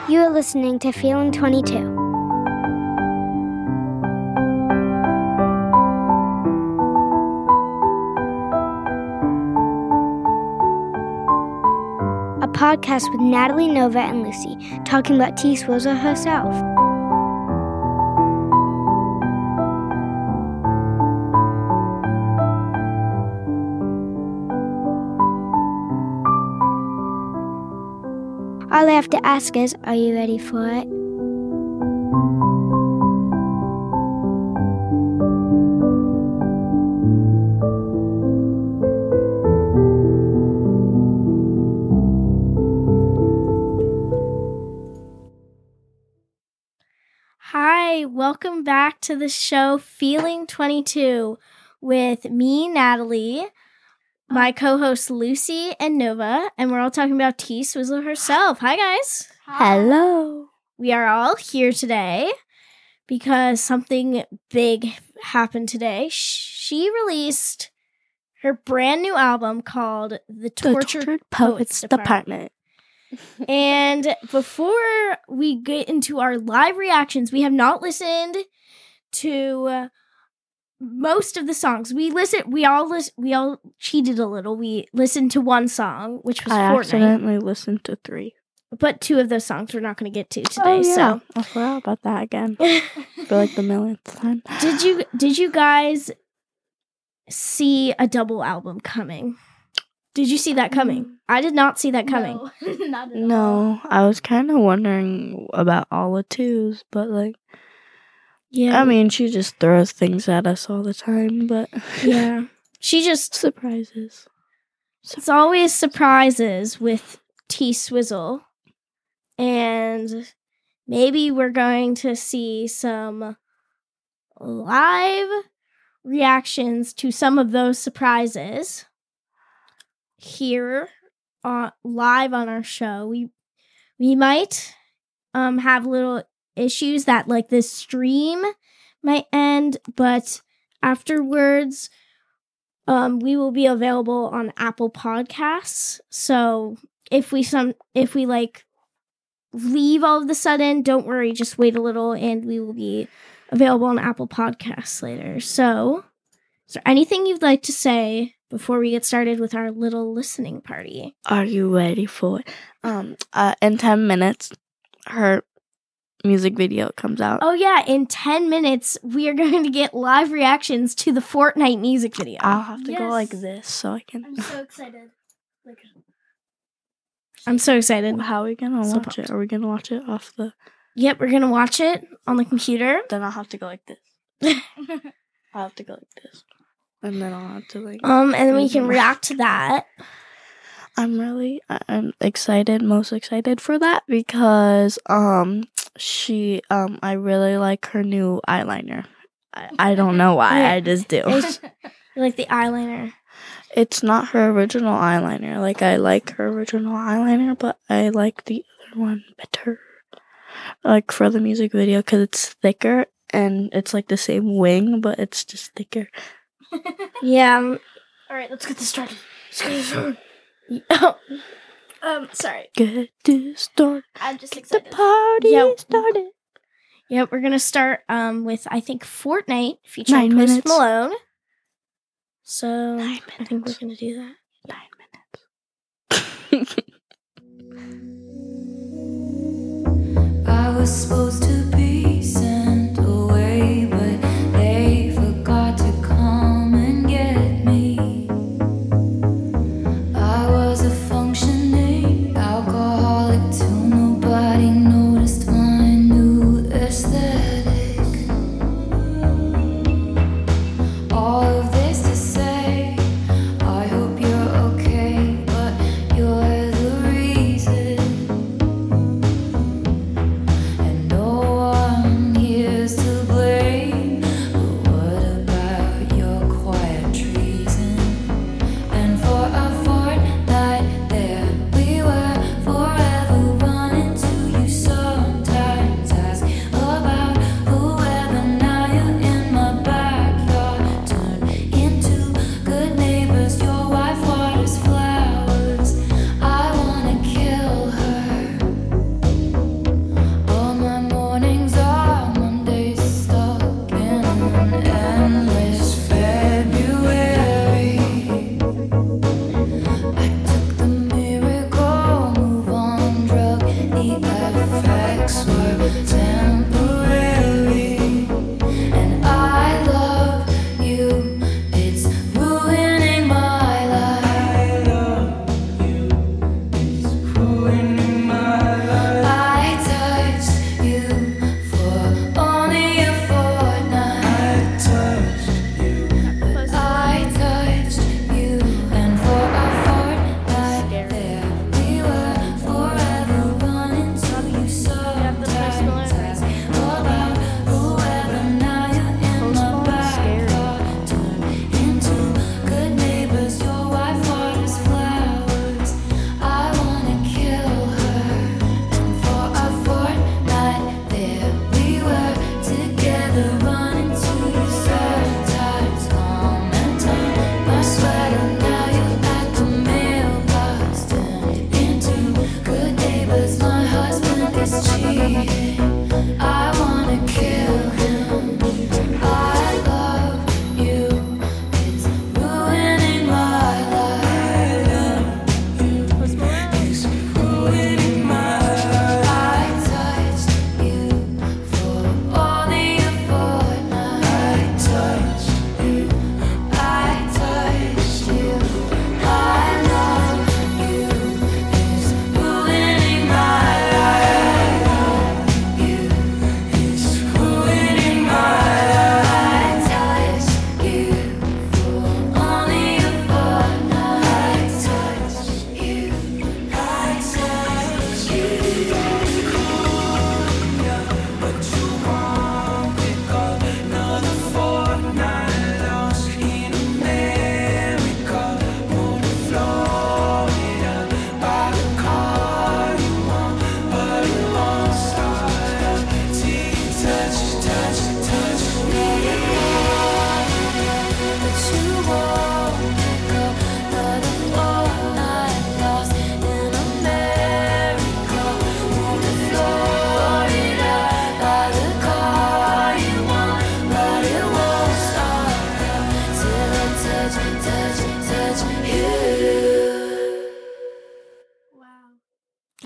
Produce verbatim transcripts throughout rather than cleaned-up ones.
You are listening to Feeling twenty-two. A podcast with Natalie, Nova, and Lucy talking about T. Swizzle herself. All I have to ask is, are you ready for it? Hi, welcome back to the show Feeling twenty-two with me, Natalie, my co-hosts Lucy and Nova, and we're all talking about T. Swizzle herself. Hi, guys. Hello. We are all here today because something big happened today. She released her brand new album called The Tortured, the Tortured Poets, Poets Department. Department. And before we get into our live reactions, we have not listened to uh, most of the songs. We listen. We all listen. We all cheated a little. We listened to one song, which was I Fortnite. accidentally listened to three. But two of those songs we're not going to get to today. Oh, yeah. So I forgot about that again for like the millionth time. did you did you guys see a double album coming? Did you see that coming? I did not see that coming. No, not at all. No, I was kind of wondering about all the twos, but like, Yeah, I mean, she just throws things at us all the time, but yeah. She just surprises. It's always surprises with T. Swizzle. And maybe we're going to see some live reactions to some of those surprises here uh, live on our show. We we might um, have little issues that like this stream might end, but afterwards Um, we will be available on Apple Podcasts. So if we some if we like leave all of a sudden, don't worry, just wait a little and we will be available on Apple Podcasts later. So is there anything you'd like to say before we get started with our little listening party? Are you ready for it? Um, uh, in ten minutes, her music video comes out. Oh yeah, in ten minutes we are going to get live reactions to the Fortnite music video. I'll have to go Yes. like this so I can. I'm so excited. Like, I'm so excited. How are we gonna So watch pumped. it? Are we gonna watch it off the? Yep, we're going to watch it on the computer. Then I'll have to go like this. I'll have to go like this, and then I'll have to like. Um, and then we can react to that. I'm really, I'm excited, most excited for that because um, she um, I really like her new eyeliner. I, I don't know why, Yeah. I just do. It's- Like the eyeliner. It's not her original eyeliner. Like I like her original eyeliner, but I like the other one better. Like for the music video, because it's thicker and it's like the same wing, but it's just thicker. Yeah. um, all right, let's get this started. Let's get this started. Oh, um, sorry. Get this started. I'm just The excited. party Yeah. started. Yep, we're gonna start um with I think Fortnite featuring Nine Post minutes. Malone. So Nine I think we're minutes. gonna do that. Nine minutes. I was supposed to be sent away, but they forgot to come and get me. I was a functioning alcoholic till nobody noticed my new aesthetic. All of this to say, I hope you're okay, but you're the reason. And no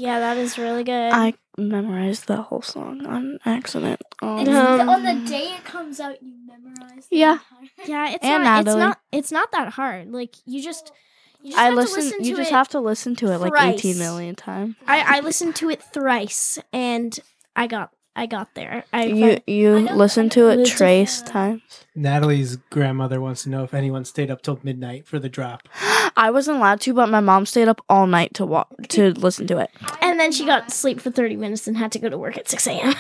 Yeah, that is really good. I memorized the whole song on accident. Um, It's Um, on the day it comes out, you memorize. the Yeah. entire- yeah, it's And not. It's Natalie. not. It's not that hard. Like you just. You just I have listen. To listen you to just it. have to listen to it like thrice. eighteen million times. I, I listened to it thrice, and I got. I got there. I You you I know- listen I to know it it's trace different. times. Natalie's grandmother wants to know if anyone stayed up till midnight for the drop. I wasn't allowed to, but my mom stayed up all night to wa- to listen to it. And then she got sleep for thirty minutes and had to go to work at six a.m.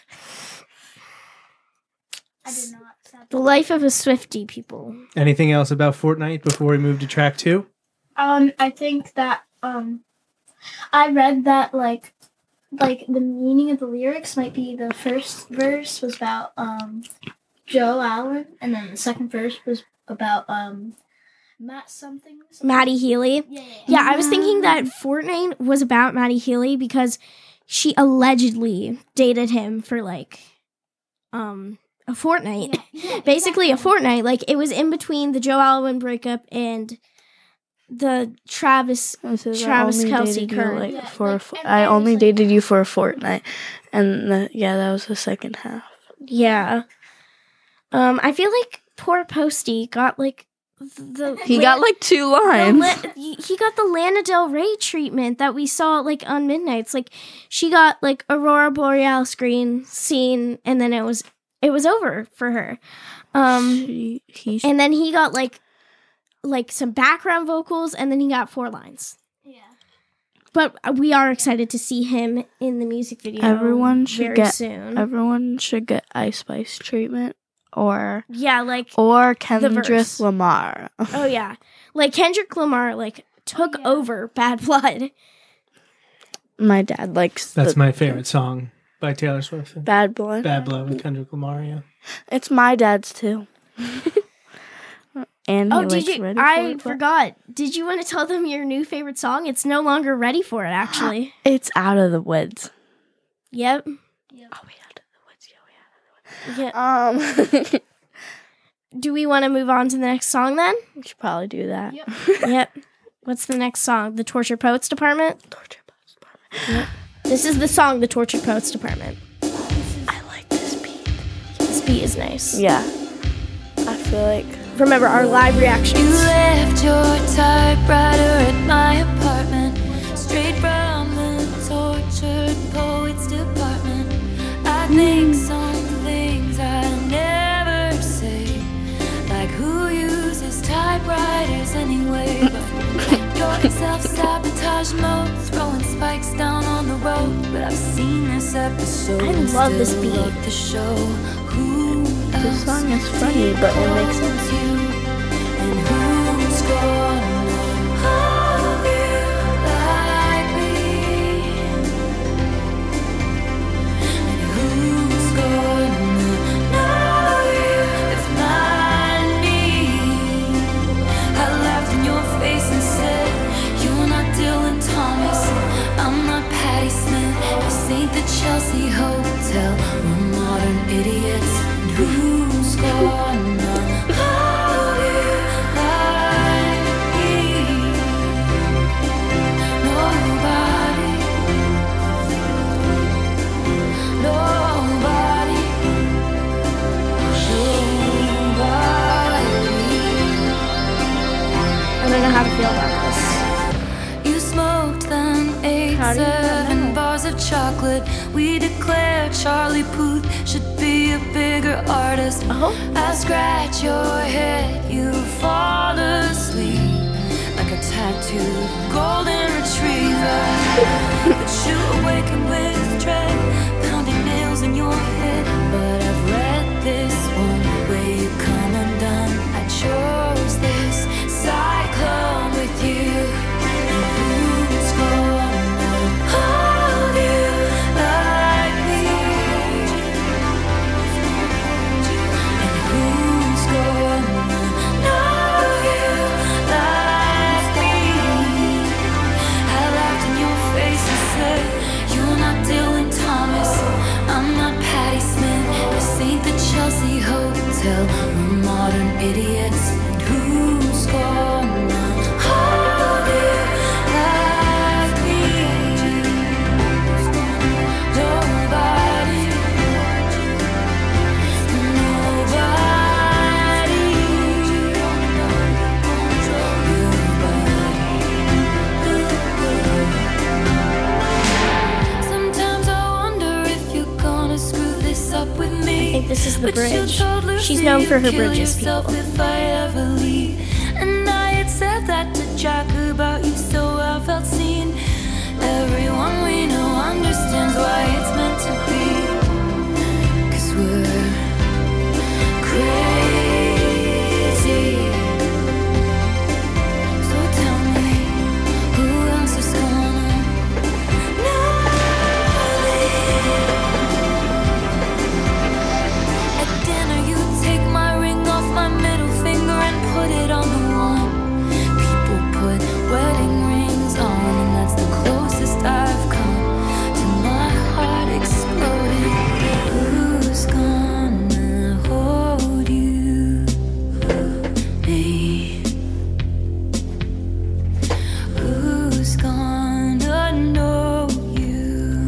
I did not. sadly. The life of a Swiftie, people. Anything else about Fortnite before we move to track two? Um, I think that um, I read that like, like the meaning of the lyrics might be the first verse was about um, Joe Allen, and then the second verse was about um, Matt something. something. Maddie Healy. Yeah, yeah, yeah. Yeah, I was thinking that Fortnite was about Maddie Healy because she allegedly dated him for like um a fortnight. Yeah, Basically a exactly. fortnight. Like it was in between the Joe Alwyn breakup and the Travis This is, I Travis only Kelce dated you, current. like, Yeah, for a like, fo- and I then only it's like- dated you for a fortnight, and the, yeah, that was the second half. Yeah. Um I feel like poor Posty got like the He la- got like two the lines. la- he got the Lana Del Rey treatment that we saw like on Midnights. Like she got like Aurora Boreal screen scene, and then it was it was over for her. Um, She, he, and then he got like like some background vocals, and then he got four lines. Yeah. But we are excited to see him in the music video. Everyone should very get- soon. everyone should get Ice Spice treatment, or yeah, like or verse. Kendrick Lamar. oh yeah, like Kendrick Lamar like took Yeah. over Bad Blood. My dad likes That's the my favorite song by Taylor Swift. Bad Blood. Bad Blood with Kendrick Lamar, yeah. It's my dad's too. And he Oh, did likes you? Ready for I It, but forgot. Did you want to tell them your new favorite song? It's no longer Ready for It, actually. It's Out of the Woods. Yep. Oh, we out of the woods. Yeah, Yep. we out of the woods. Um, Do we want to move on to the next song then? we should probably do that. Yep. Yep. What's the next song? The Tortured Poets Department? Torture Post Department. This is the song, The Tortured Poets Department. I like this beat. This beat is nice. Yeah. I feel like Remember our live reactions. You left your typewriter at my apartment, straight from the tortured poets department. I think some things I never say, like who uses typewriters anyway. But your self-sabotage mode, throwing spikes down on the road. But I've seen this episode. I and love this still beat. love the show. Who this song is funny, but it makes sense. you, and who's gonna hold you like me? And who's gonna know you if not me? I laughed in your face and said, you're not Dylan Thomas, I'm not Patti Smith. This ain't the Chelsea Hotel, we're modern idiots. And who's gonna hold you like me? Nobody. Nobody. I don't know how to feel about this. You smoked then ate How do you seven know? bars of chocolate. We declare Charlie Puth should be a bigger artist. Oh. I scratch your head, you fall asleep like a tattooed golden retriever. But you awaken with dread, pounding nails in your head. But I've read this one where you come undone. I chose this cyclone with you. And who's gonna hold you like me? And who's gonna know you like me? I laughed in your face and said, you're not Dylan Thomas, I'm not Patti Smith. This ain't the Chelsea Hotel, we're modern idiots. And who's gonna hold you like me? the But you bridge. told Lucy She's known for her to kill bridges, yourself people. if I ever leave. And I had said that to Jack about you, so I felt seen. Everyone we know understands why it's meant to be. 'Cause we're crazy. So tell me, who else is gonna know me? At dinner you take my ring off my middle finger and put it on the one. People put wedding rings on, and that's the closest I've come to my heart exploding. Who's gonna hold you? Me. Who's gonna know you?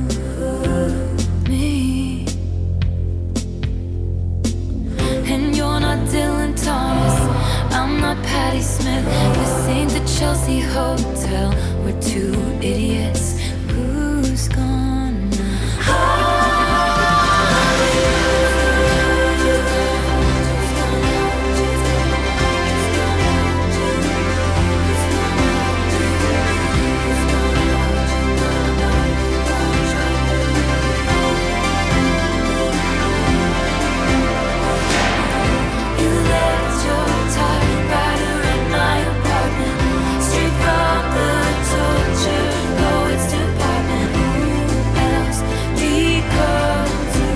Me. And you're not Dylan Thomas, I'm not Patti Smith. This ain't the Chelsea Hotel, we're two idiots. Who's gonna You left your typewriter in my apartment, straight from the torture poets department. Who else decodes you?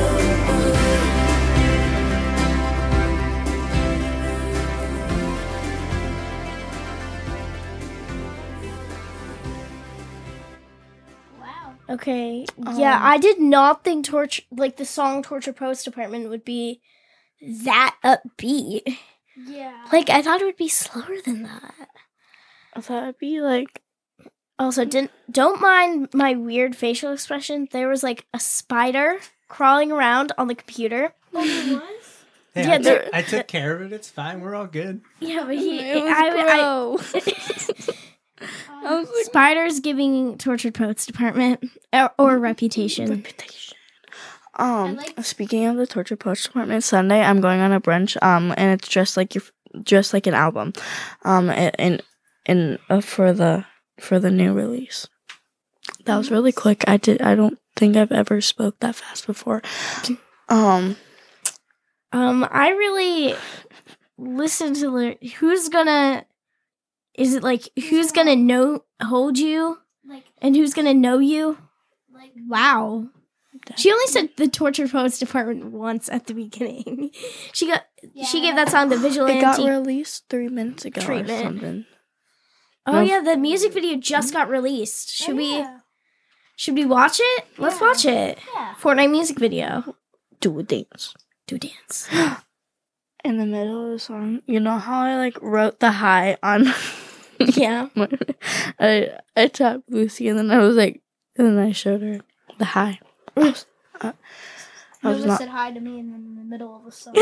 Wow. Okay. Um, yeah, I did not think torture like the song Torture Post Department would be that upbeat. Yeah. Like I thought it would be slower than that. I thought it'd be like, Also, didn't don't mind my weird facial expression. There was like a spider crawling around on the computer. Oh, it was? Hey, Yeah, I, there- took, I took care of it. It's fine. We're all good. Yeah, but he it was I, gross. I, I was like, spiders giving Tortured Poets Department or, or reputation. reputation. Um, like- speaking of the Torture Post Department, Sunday I'm going on a brunch. Um, and it's just like your, just like an album. Um, and and, and uh, for the for the new release. That was really quick. I did. I don't think I've ever spoke that fast before. Um, Um, I really listen to the who's gonna. Is it like who's gonna know hold you Like, and who's gonna know you? like, Wow. She only said the Torture Poets Department once at the beginning. She got she Yeah. gave that song the Vigilante. it got released three minutes ago treatment. or something. oh no. yeah, the music video just got released. Should oh, we yeah. should we watch it? Let's Yeah. watch it. Yeah. Fortnite music video. Do a dance. Do dance. In the middle of the song, you know how I like wrote the high on. Yeah. I I tapped Lucy and then I was like, and then I showed her the high. Uh, I was Nova not said hi to me in the, in the middle of the song.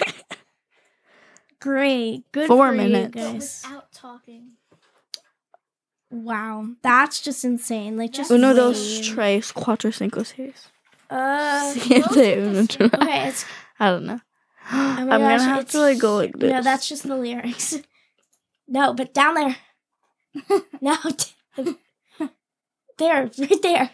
Great. Good Four for you minutes. guys. Without talking. Wow. That's just insane. Like just uno, wait. dos, tres, cuatro, cinco, seis. Uh Siete, uno, dos. okay, it's I don't know. oh I'm my gonna gosh, have it's- to like go like this. No, that's just the lyrics. No, but down there. No, t- there, right there.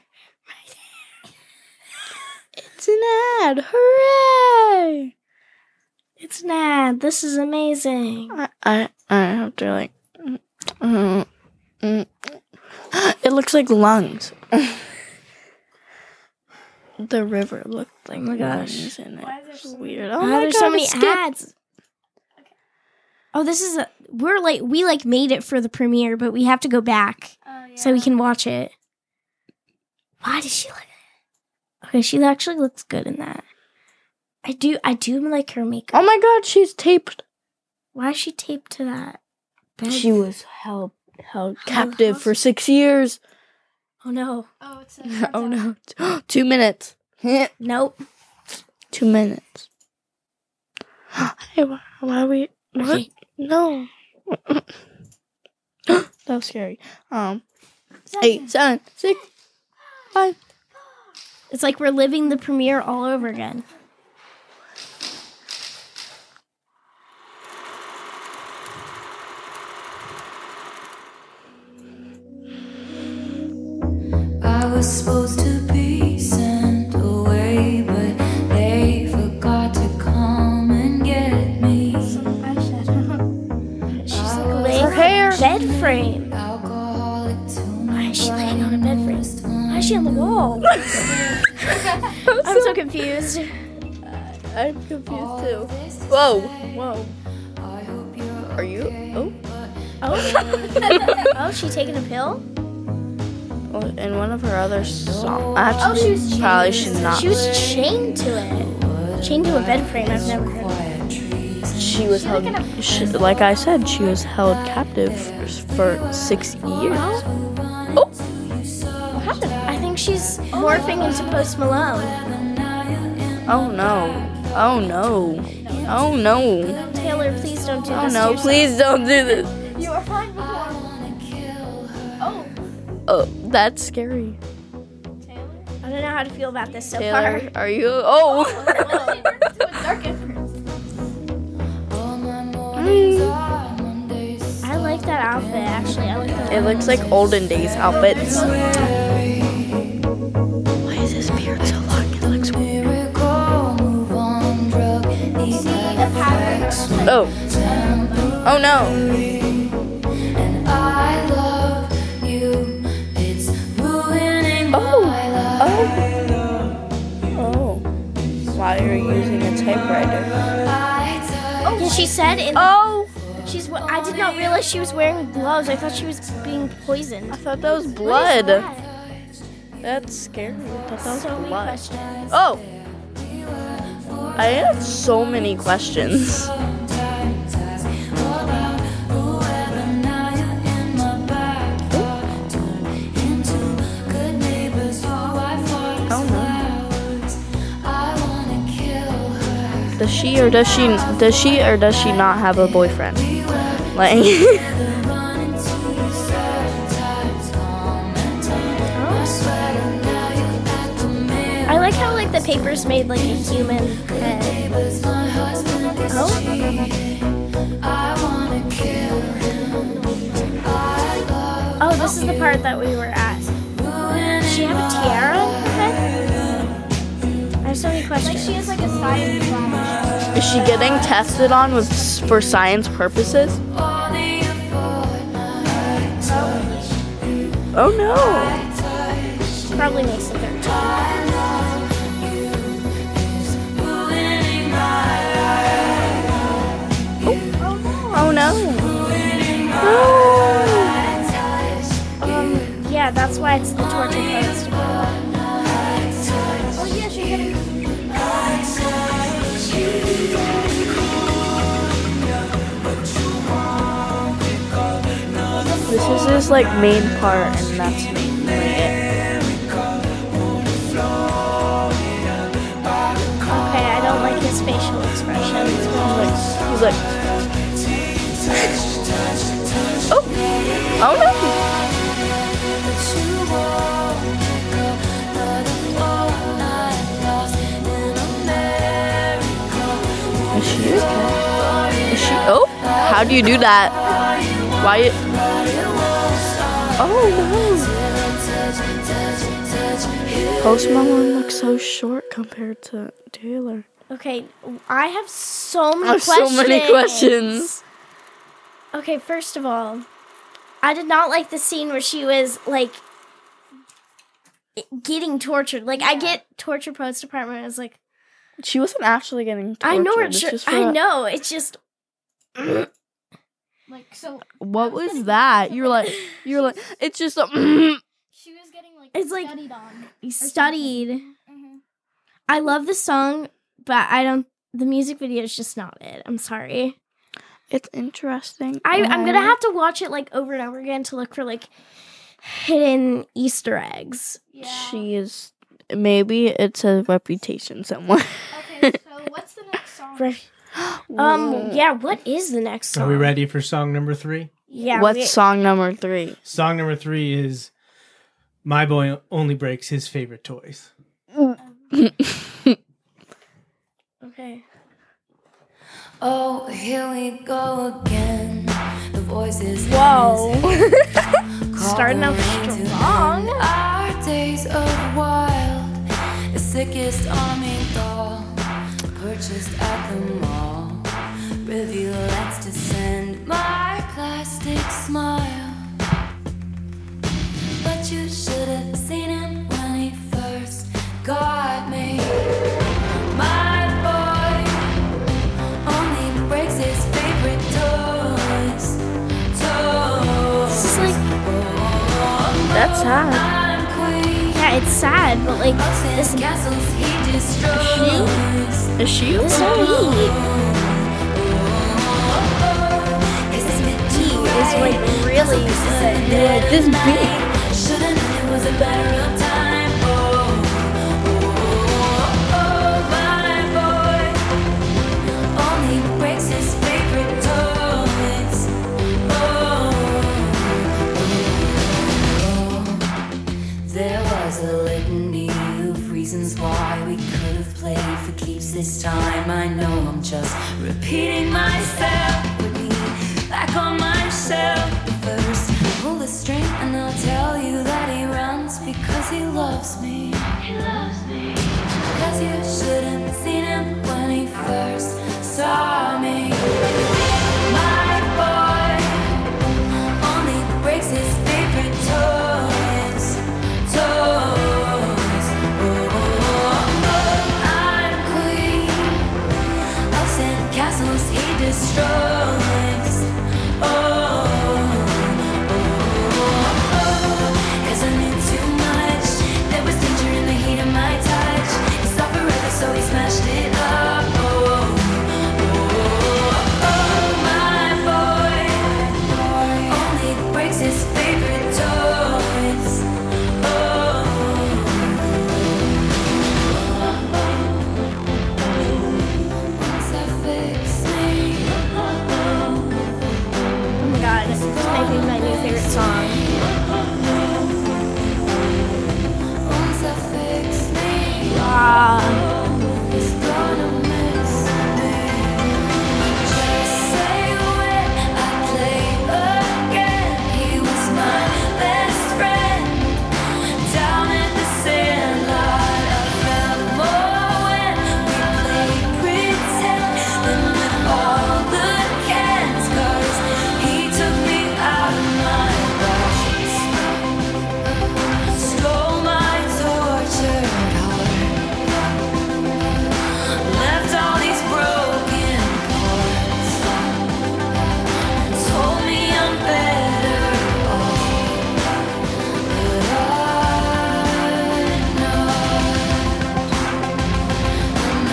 it's an ad. Hooray! It's Nad. This is amazing. I I, I have to like. mm, mm, mm. It looks like lungs. The river looked like Oh my gosh. lungs in it. Why is there so It's many- weird. Oh Wow, my there's god! so many it skipped. ads. Oh, this is a we're like we like made it for the premiere, but we have to go back Oh, yeah. so we can watch it. Why does she look? Okay, she actually looks good in that. I do. I do like her makeup. Oh my god! She's taped. Why is she taped to that bed? She was held held captive for six years. Oh no. Oh, it's a Oh no! Two minutes. Nope. Two minutes. Hey, why, why are we? What? Okay. No. That was scary. Um, eight, seven, six, five. It's like we're living the premiere all over again. was supposed to be sent away, but they forgot to come and get me. She's like laying Her hair. on a bed frame. Alcoholic to Why is she laying on a bed frame? Why is she on the wall? I'm so confused. I'm confused too. Whoa, whoa. Are you? Oh. Oh, oh, she taking a pill? Well, in one of her other songs. Oh, Actually, she was probably chained. should not. She was chained to it. Chained to a bed frame. I've never heard of that. She was held. She, like I said, she was held captive for six years. Oh. What happened? I think she's morphing into Post Malone. Oh no. Oh no. Oh no. Taylor, please don't do Oh this. to no. yourself. Please don't do this. You were fine before. Oh, Oh, that's scary. Taylor. I don't know how to feel about this so Taylor, far. are you? Oh. To a dark entrance. I like that outfit, actually. I like that. It looks like olden days outfits. Why is his beard so long? It looks weird. Oh. Oh no. And I love you. It's ruining my Oh. life. Oh. Why are you using a typewriter? Yeah, she said in. Oh. She's. wa- I did not realize she was wearing gloves. I thought she was being poisoned. I thought that was What is blood. that? That's scary. I thought that was So many blood. questions. Oh. I have so many questions. Oh no. Does she or does she does she or does she not have a boyfriend? Like I like how like the paper's made like a human head. Oh. Oh, this is the part that we were at. Does she have a tiara on her head? I have so many questions. Like she has like a science flash. is she getting tested on with for science purposes? Oh no. Probably makes it thirteen. Oh no. No. Um, yeah, that's why it's the torture post. Oh yeah, she's getting. This is his like main part, and that's mainly it. Okay, I don't like his facial expressions. He's like, oh, oh no. Is she okay? Is she? Oh, how do you do that? Why? It, oh no. Post Malone looks so short compared to Taylor. Okay, I have so many I have questions. so many questions. Okay, first of all, I did not like the scene where she was like getting tortured. Like I get torture post department. I was like, She wasn't actually getting tortured. I know It's it's just for I a- know it's just Like so. What was that? You were like, you were like, it's just a. She was getting like It's like- studied on. studied. Mm-hmm. I love the song, but I don't. The music video is just not it. I'm sorry. It's interesting. I, I'm and gonna have to watch it like over and over again to look for like hidden Easter eggs. Yeah. She is. Maybe it's a reputation somewhere. Okay, so what's the next song? For- um. Yeah. What is the next song? Are we ready for song number three? Yeah. What's we- song number three? Song number three is My Boy Only Breaks His Favorite Toys. Okay. Oh, here we go again. The voices. Whoa. Starting Starting out strong. Our days of wild, the sickest army doll purchased at the mall. Rivulets to send my plastic smile. But you should have seen him when he first got me. My boy only breaks his favorite toys. Toys. This is like, That's sad. I'm queen. yeah, it's sad, but like, This this castles he destroys. Is she? this beat is like really good. Like this beat. Should've known it was a better of time. Oh, oh, oh, my boy only breaks his favorite toys. Oh, oh, there was a litany of reasons why we could have played for keeps this time. I know I'm just repeating myself. Put me back on my shelf. But first, pull the string and I'll tell you that he runs because he loves me. He loves me. Because you shouldn't seen him when he first saw me. My boy only breaks his favorite toys. Toys. Oh, oh, oh. I'm queen of sand castles he destroys. Oh, oh, oh, 'cause I knew too much. There was danger in the heat of my touch. He stopped forever, so he smashed it up. Oh, oh, oh, my boy only breaks his favorite toys. Oh, once I fix me. Oh my god, this is making my new favorite song. Once I fix me. Ah, He's gonna miss me. Just say when I play again. He was my best friend. Down at the sandlot, I felt more when we played pretend than with all the cans. 'Cause he took me out of my box, stole my tortured heart. Left all these broken parts. Told me I'm better off. But I'm not. I'm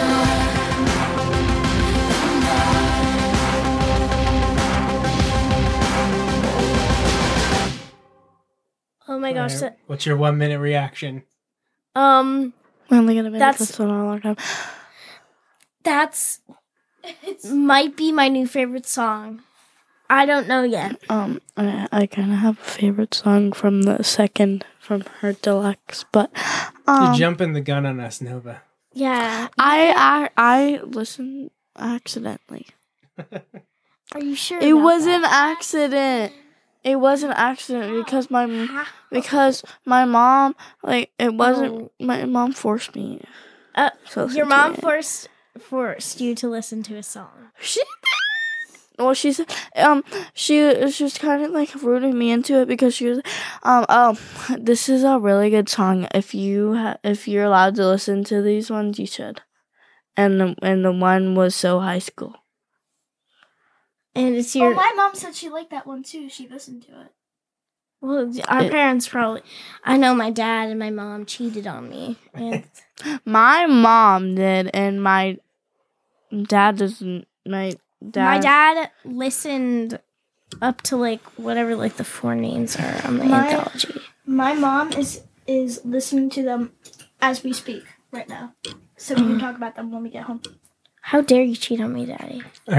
oh my gosh. Alright, that- What's your one minute reaction? um, We're only gonna make That's- this one a long time. that's might be my new favorite song. I don't know yet. Um, I, I kind of have a favorite song from the second from her deluxe, but um, You're jumping the gun on us, Nova. Yeah. I I I listened accidentally. Are you sure? It about was that? an accident. It was an accident because my m- because my mom like it wasn't my mom forced me. Uh, to listen Your to mom it. forced forced you to listen to a song. She did. Well, she said, um, she she was kind of like rooting me into it because she was, um, oh, this is a really good song. If you ha- if you're allowed to listen to these ones, you should. And the and the one was So High School. And it's Oh, your my mom said she liked that one too. She listened to it. well, our It- parents probably. I know my dad and my mom cheated on me, and My mom did, and my dad doesn't. My dad. my dad listened up to like whatever like the four names are on the My- anthology. My mom is is listening to them as we speak right now, so we can talk about them when we get home. How dare you cheat on me, Daddy? Alright,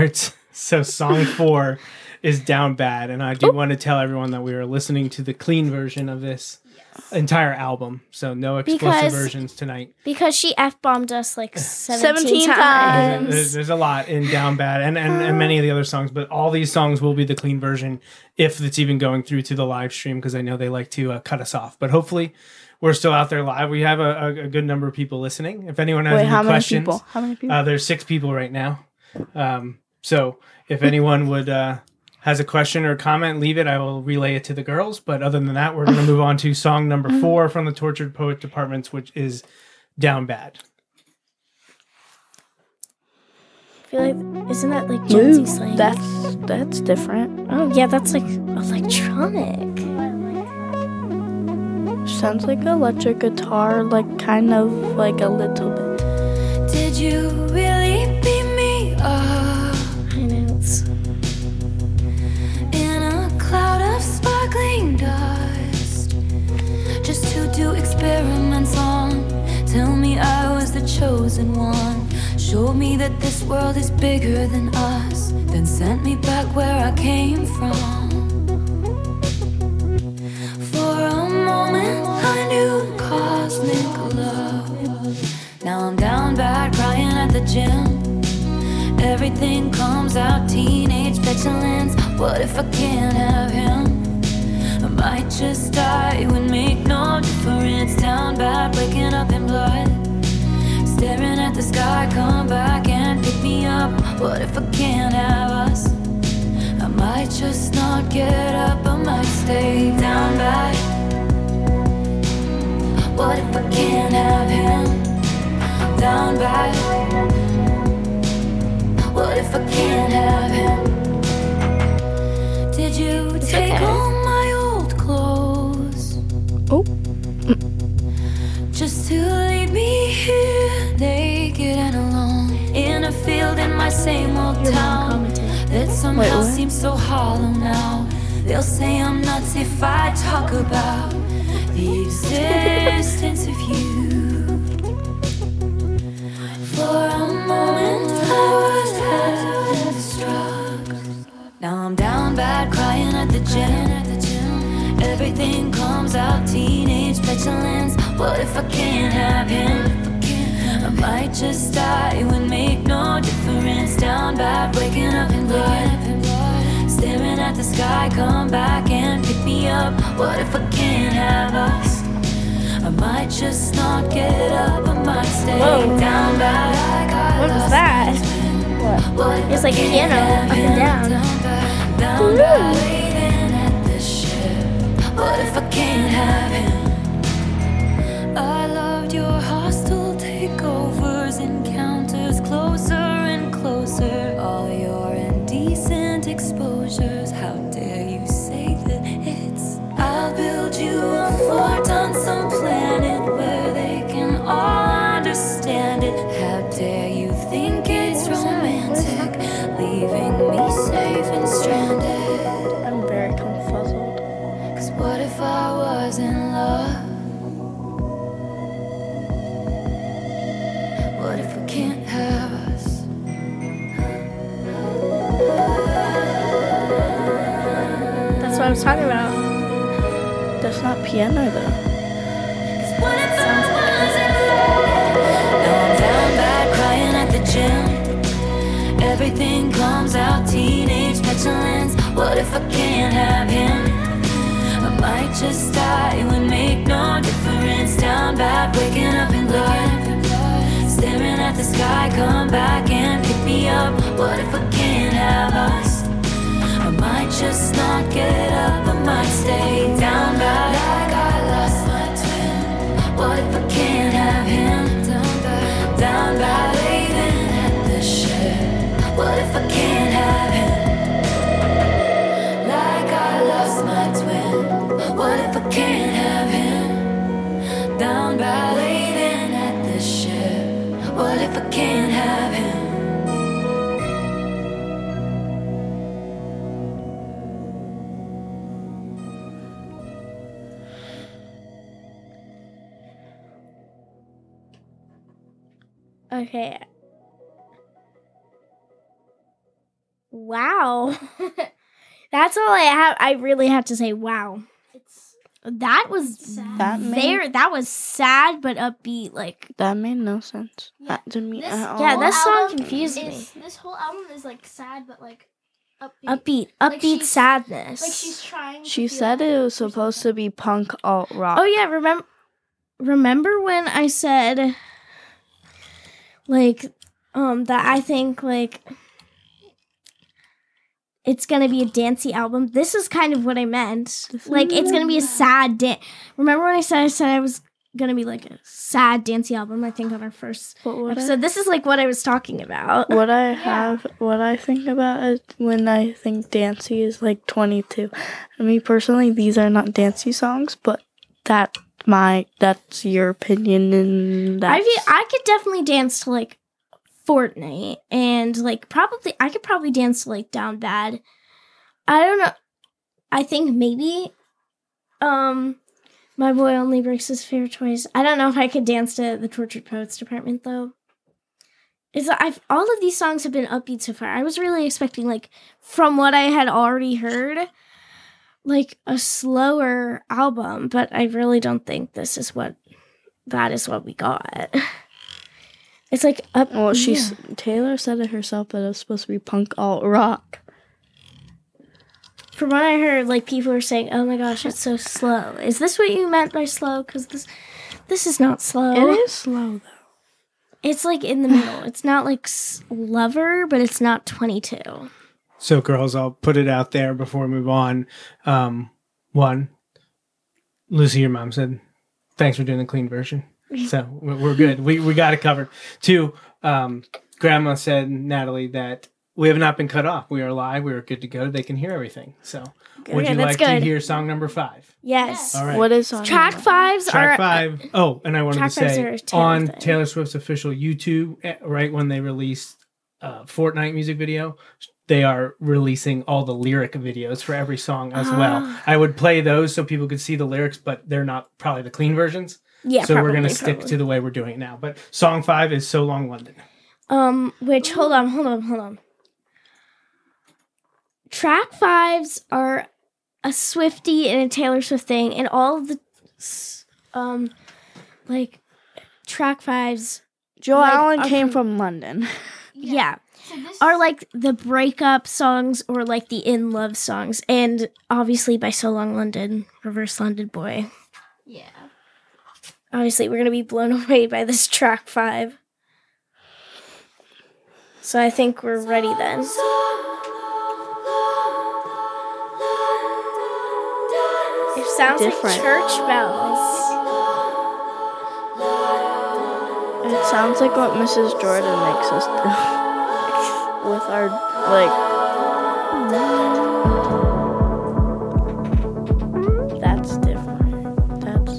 So song four is Down Bad, and I do Oh. want to tell everyone that we are listening to the clean version of this entire album. So no explicit Because- versions tonight. Because she F-bombed us like seventeen, seventeen times. times. There's, there's a lot in Down Bad and, and, and many of the other songs, but all these songs will be the clean version if it's even going through to the live stream, because I know they like to uh, cut us off. But hopefully we're still out there live. We have a, a, a good number of people listening. If anyone has Wait, any how many questions, people? How many people? uh, there's six people right now. Um, so if anyone would uh, has a question or comment, leave it. I will relay it to the girls. But other than that, we're going to move on to song number four from the Tortured Poet Departments, which is Down Bad. I feel like, isn't that like Gen Z Ooh, slang? that's that's different. Oh yeah, that's like electronic. Sounds like electric guitar, like kind of like a little bit. Did you really beat me up I know it's in a cloud of sparkling dust? Just to do experiments on. Tell me I was the chosen one. Showed me that this world is bigger than us. Then sent me back where I came from. For a moment I knew cosmic love. Now I'm down bad, crying at the gym. Everything comes out, teenage petulance. What if I can't have him? I might just die, it would make no difference. Down bad, waking up in blood. Staring at the sky, come back and pick me up. What if I can't have us? I might just not get up, I might stay down bad. What if I can't have him? Down bad. What if I can't have him? Did you take okay. all my old clothes? Oh. Just to leave me here, naked and alone, in a field in my same old your mom town commented. that somehow Wait, what? seems so hollow now. They'll say I'm nuts if I talk about the existence of you. For a moment I was heaven struck. Now I'm down bad, crying at the gym. Everything comes out, teenage petulance. What if I can't have him? I might just die, it would make no difference. Down bad, waking up in blood. Staring at the sky, come back and pick me up. What if I can't have us? I might just not get up, I might stay Whoa. down bad. Like I What was lost that? What if It's I like can't piano, have up and him? down. bad, down bad, waiting at the ship. What if I can't have him? I loved your hostile takeovers, encounters closer and closer. All your indecent exposures. How dare you say that it's? I'll build you a fort on some planet where they can all understand it. How dare you think it's romantic, leaving me safe and stranded? I'm very confuzzled. Cause what if I was in love? What if we can't have us? That's what I was talking about. That's not piano though. Cause what if I was in love? Now I'm down bad, crying at the gym. Everything comes out, teenage petulance. What if I can't have him? I might just die, it would make no difference. Down bad, waking up in blood. Staring at the sky, come back and pick me up. What if I can't have us? I might just not get up, I might stay down bad. Like I lost my twin. What if I can't have him? Down bad, down bad, waving at the ship. What if I can't have him? Like I lost my twin. What if I can't have him? Down bad, waving at the ship. What if I can't have him? Okay. Wow. That's all I have. I really have to say, wow. It's That was sad. That made very, that was sad but upbeat. Like, that made no sense Yeah. uh, to me This- at all. yeah, whole that song album confused me. is- This whole album is like sad, but like upbeat. Upbeat, Like upbeat she's- sadness. Like she's trying. She to feel said happy it was or supposed to something. be punk alt rock. Oh yeah, remember remember when I said like um that I think like it's gonna be a dancey album. This is kind of what I meant. Like it's gonna be a sad dance. Remember when I said I said I was gonna be like a sad dancey album, I think on our first But what I- episode. This is like what I was talking about. What I have, what I think about it when I think dancey is like twenty-two. I mean, personally, these are not dancey songs, but that my that's your opinion, and I that's mean, I could definitely dance to like Fortnite and like probably I could probably dance to like Down Bad. I don't know. I think maybe um My Boy Only Breaks His Favorite Toys. I don't know if I could dance to the Tortured Poets Department though. It's I've all of these songs have been upbeat so far. I was really expecting like from what I had already heard like a slower album, but I really don't think this is what that is what we got. It's like up. well, she's yeah. Taylor said it herself that it was supposed to be punk alt rock. From what I heard, like people were saying, "Oh my gosh, it's so slow." Is this what you meant by slow? Because this, this is not slow. It is slow though. It's like in the middle. It's not like s- Lover, but it's not twenty-two. So, girls, I'll put it out there before we move on. Um, one, Lucy, your mom said, thanks for doing the clean version. So we're we're good. We we got it covered. Two, um, Grandma said, Natalie, that we have not been cut off. We are live. We are good to go. They can hear everything. So would Okay, you that's like to good. hear song number five? Yes. All right. What is on Track fives Track are five. Oh, and I wanted Track to fives are a say Taylor on thing. Taylor Swift's official YouTube, eh, right when they released uh, Fortnite music video, they are releasing all the lyric videos for every song as well. Ah. I would play those so people could see the lyrics, but they're not probably the clean versions. yeah. so we're probably, gonna stick probably. to the way we're doing it now. But song five is "So Long London." Um, which hold on, hold on, hold on. Track fives are a Swiftie and a Taylor Swift thing, and all of the s- um like track fives, Joe like, Allen are came from- from London. yeah, So this are like the breakup songs or like the in love songs, and obviously by So Long London, Reverse London Boy. yeah. Obviously, we're gonna be blown away by this track five. So I think we're ready then. It sounds Different. like church bells. It sounds like what Missus Jordan makes us do with our like. That's different. That's.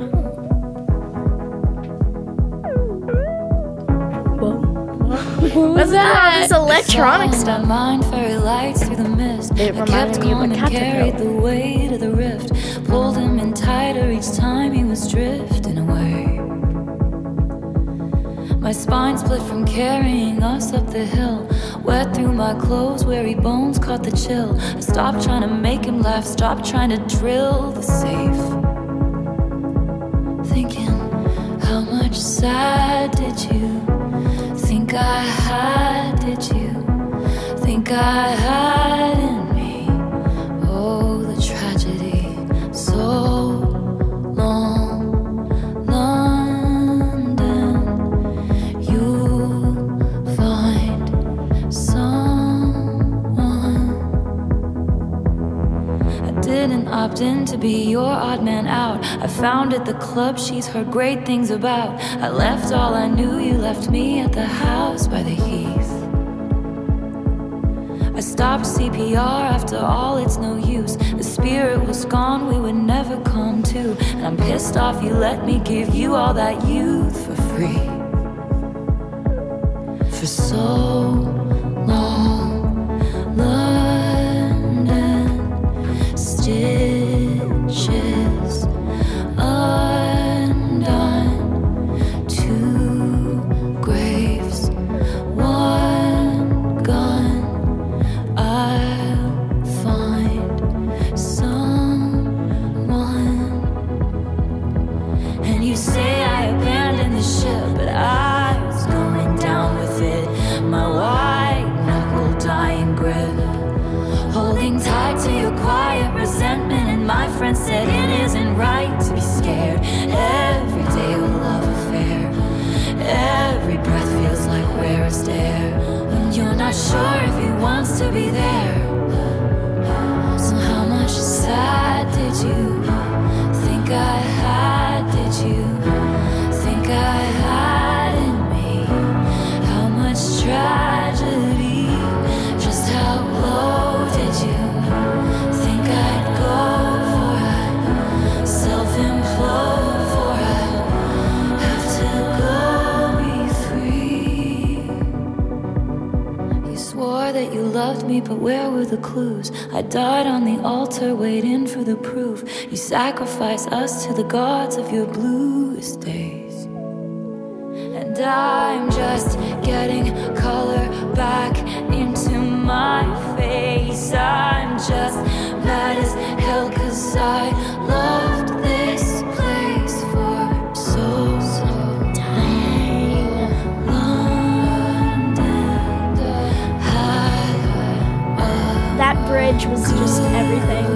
Whoa. What's that? This electronic My stuff. mind, fairy lights through the mist. It I reminded kept me of a on and carried caterpillar. the weight of the rift. Pulled him in tighter each time he was drifting away. My spine split from carrying us up the hill. Wet through my clothes, weary bones caught the chill. I stopped trying to make him laugh, stopped trying to drill the safe. Thinking, how much sad did you think I had? Did you think I had in me? Oh, the tragedy. So long, London. You find someone. I didn't opt in to be your odd man out. I founded the club she's heard great things about. I left all I knew, you left me at the house by the heath. I stopped C P R after all, it's no use. The spirit was gone, we would never come to. And I'm pissed off you let me give you all that youth for free. For so long, London, stitches undone, two graves, one gun. I isn't right to be scared. Every day a love affair. Every breath feels like rarest air. When you're not sure if he wants to be there. So how much inside did you think I had? Did you think I had in me? How much tragedy? Just how low did you think I'd go for? I'd self-implode for. I'd have to go be free. You swore that you loved me, but where were the clues? I died on the altar waiting for the proof. You sacrificed us to the gods of your bluest days. And I'm just getting color back into my face. I'm just mad as hell 'cause I loved this place for so, so dang long. That bridge was just everything.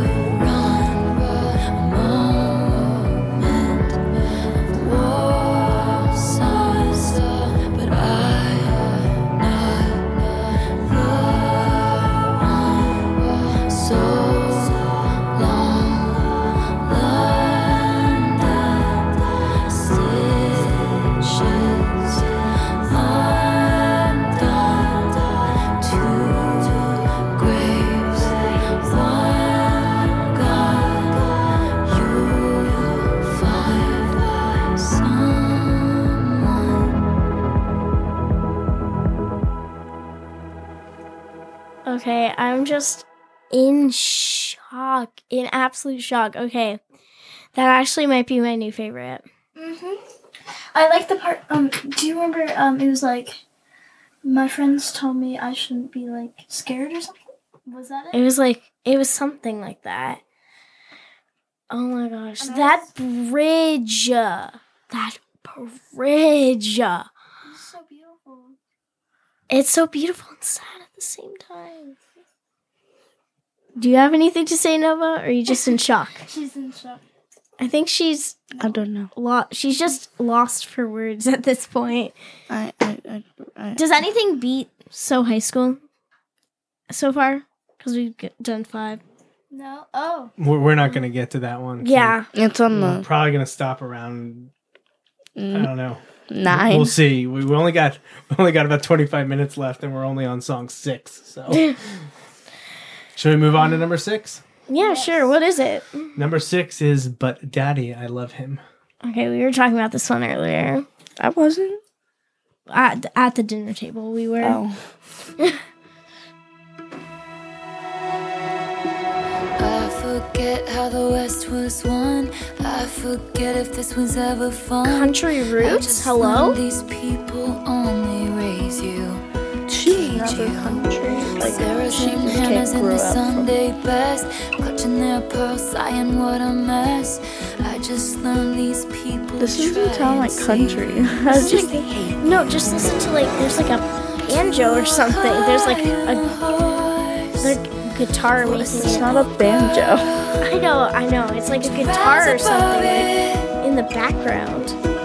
Okay, I'm just in shock, in absolute shock. Okay, that actually might be my new favorite. Mm-hmm. I like the part. Um, do you remember? Um, it was like my friends told me I shouldn't be like scared or something. Was that It it? was like, it was something like that. Oh my gosh, And I that was- bridge, uh, that bridge. uh, It's so beautiful. It's so beautiful and sad at the same time. Do you have anything to say, Nova, or are you just in shock? She's in shock. I think she's I don't know. lost. She's just lost for words at this point. I, I, I, I Does anything beat So High School so far? Because we've g- done five. No. Oh. We're, we're not going to get to that one. so Yeah. It's on We're the probably going to stop around. I mm, don't know. nine. We'll see. We, we only got we only got about twenty-five minutes left, and we're only on song six. So, should we move on to number six? Yeah, sure. What is it? Number six is "But Daddy, I Love Him." Okay, we were talking about this one earlier. I wasn't. At, at the dinner table, we were. Oh. I forget how the West was won. I forget if this was ever fun. Country I Roots? just Hello? learned these people only raise you. She's Cage another you. country. Like Sarah's she and just Hannah's can't in grow the up from. Sunday best, clutching their pearls, sighing what a mess. I just learned these people. This doesn't try sound like and country. save I was This just is like, no, just listen to like, there's like a banjo or something. There's like a, a guitar making It's it. not a banjo. I know, I know. It's like a guitar or something like, in the background.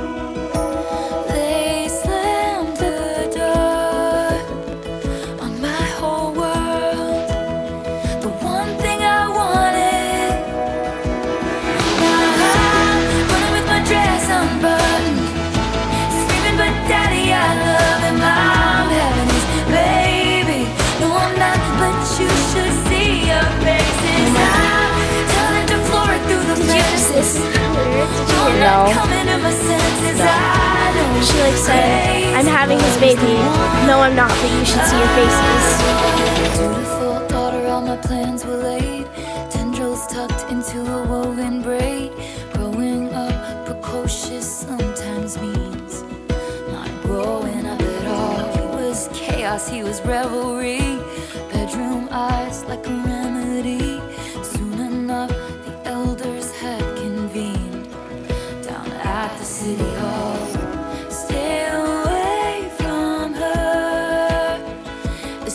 They slammed the door on my whole world. The one thing I wanted. Now I'm running with my dress unbuttoned, screaming, "But Daddy, I love him." I'm having his baby. No, I'm not, but you should see your faces. I'm turning to Flora through the Did you just fences. listen to the lyrics? Did you I'm hear No. not coming to my senses. I know She like said, I'm having his baby. No, I'm not, but you should see your faces. Dutiful daughter, all my plans were laid. Tendrils tucked into a woven braid. Growing up precocious sometimes means not growing up at all. He was chaos, he was revelry. Bedroom eyes like a remedy. Soon enough, the elders had convened down at the city hall. Stay away from her. The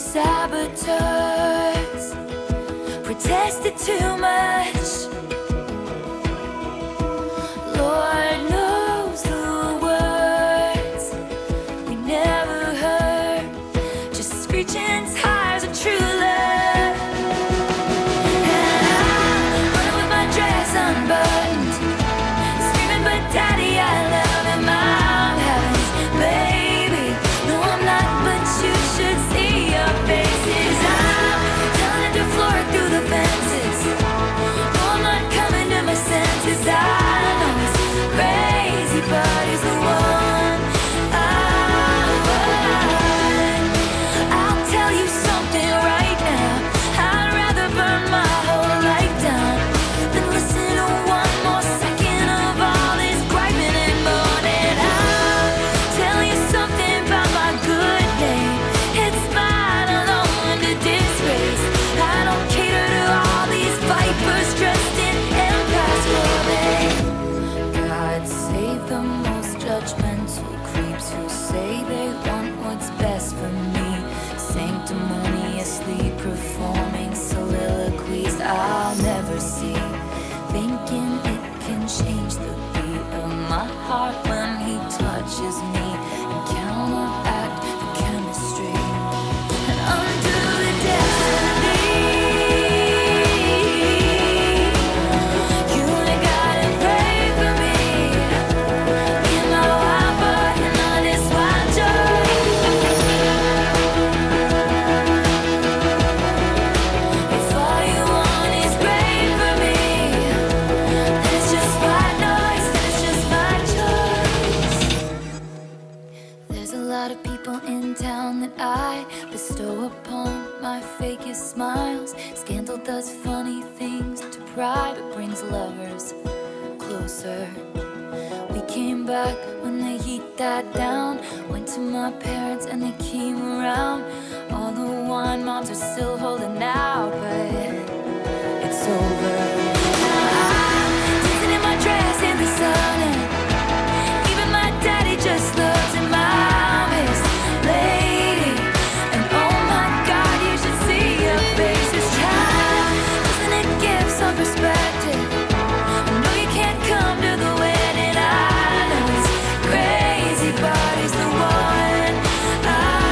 saboteurs protested too much. change the beat of my heart when he touches me and counteract the chemistry and undo the destiny. You ain't gotta pray for me. In my wild boy and all this wild joy. If all you want is great for me, then it's just white noise, then it's just my choice. There's a lot of people in town that I bestow upon my fakest smiles. Scandal does funny things to pride, but brings lovers closer. We came back when the heat died down. Went to my parents and they came around. All the wine moms are still holding out, but it's over. Now I'm dancing in my dress in the sun, and even my daddy just loves in my miss lady. And oh my God, you should see your face this time. Doesn't it give some perspective? I know you can't come to the wedding. I know it's crazy, but he's the one I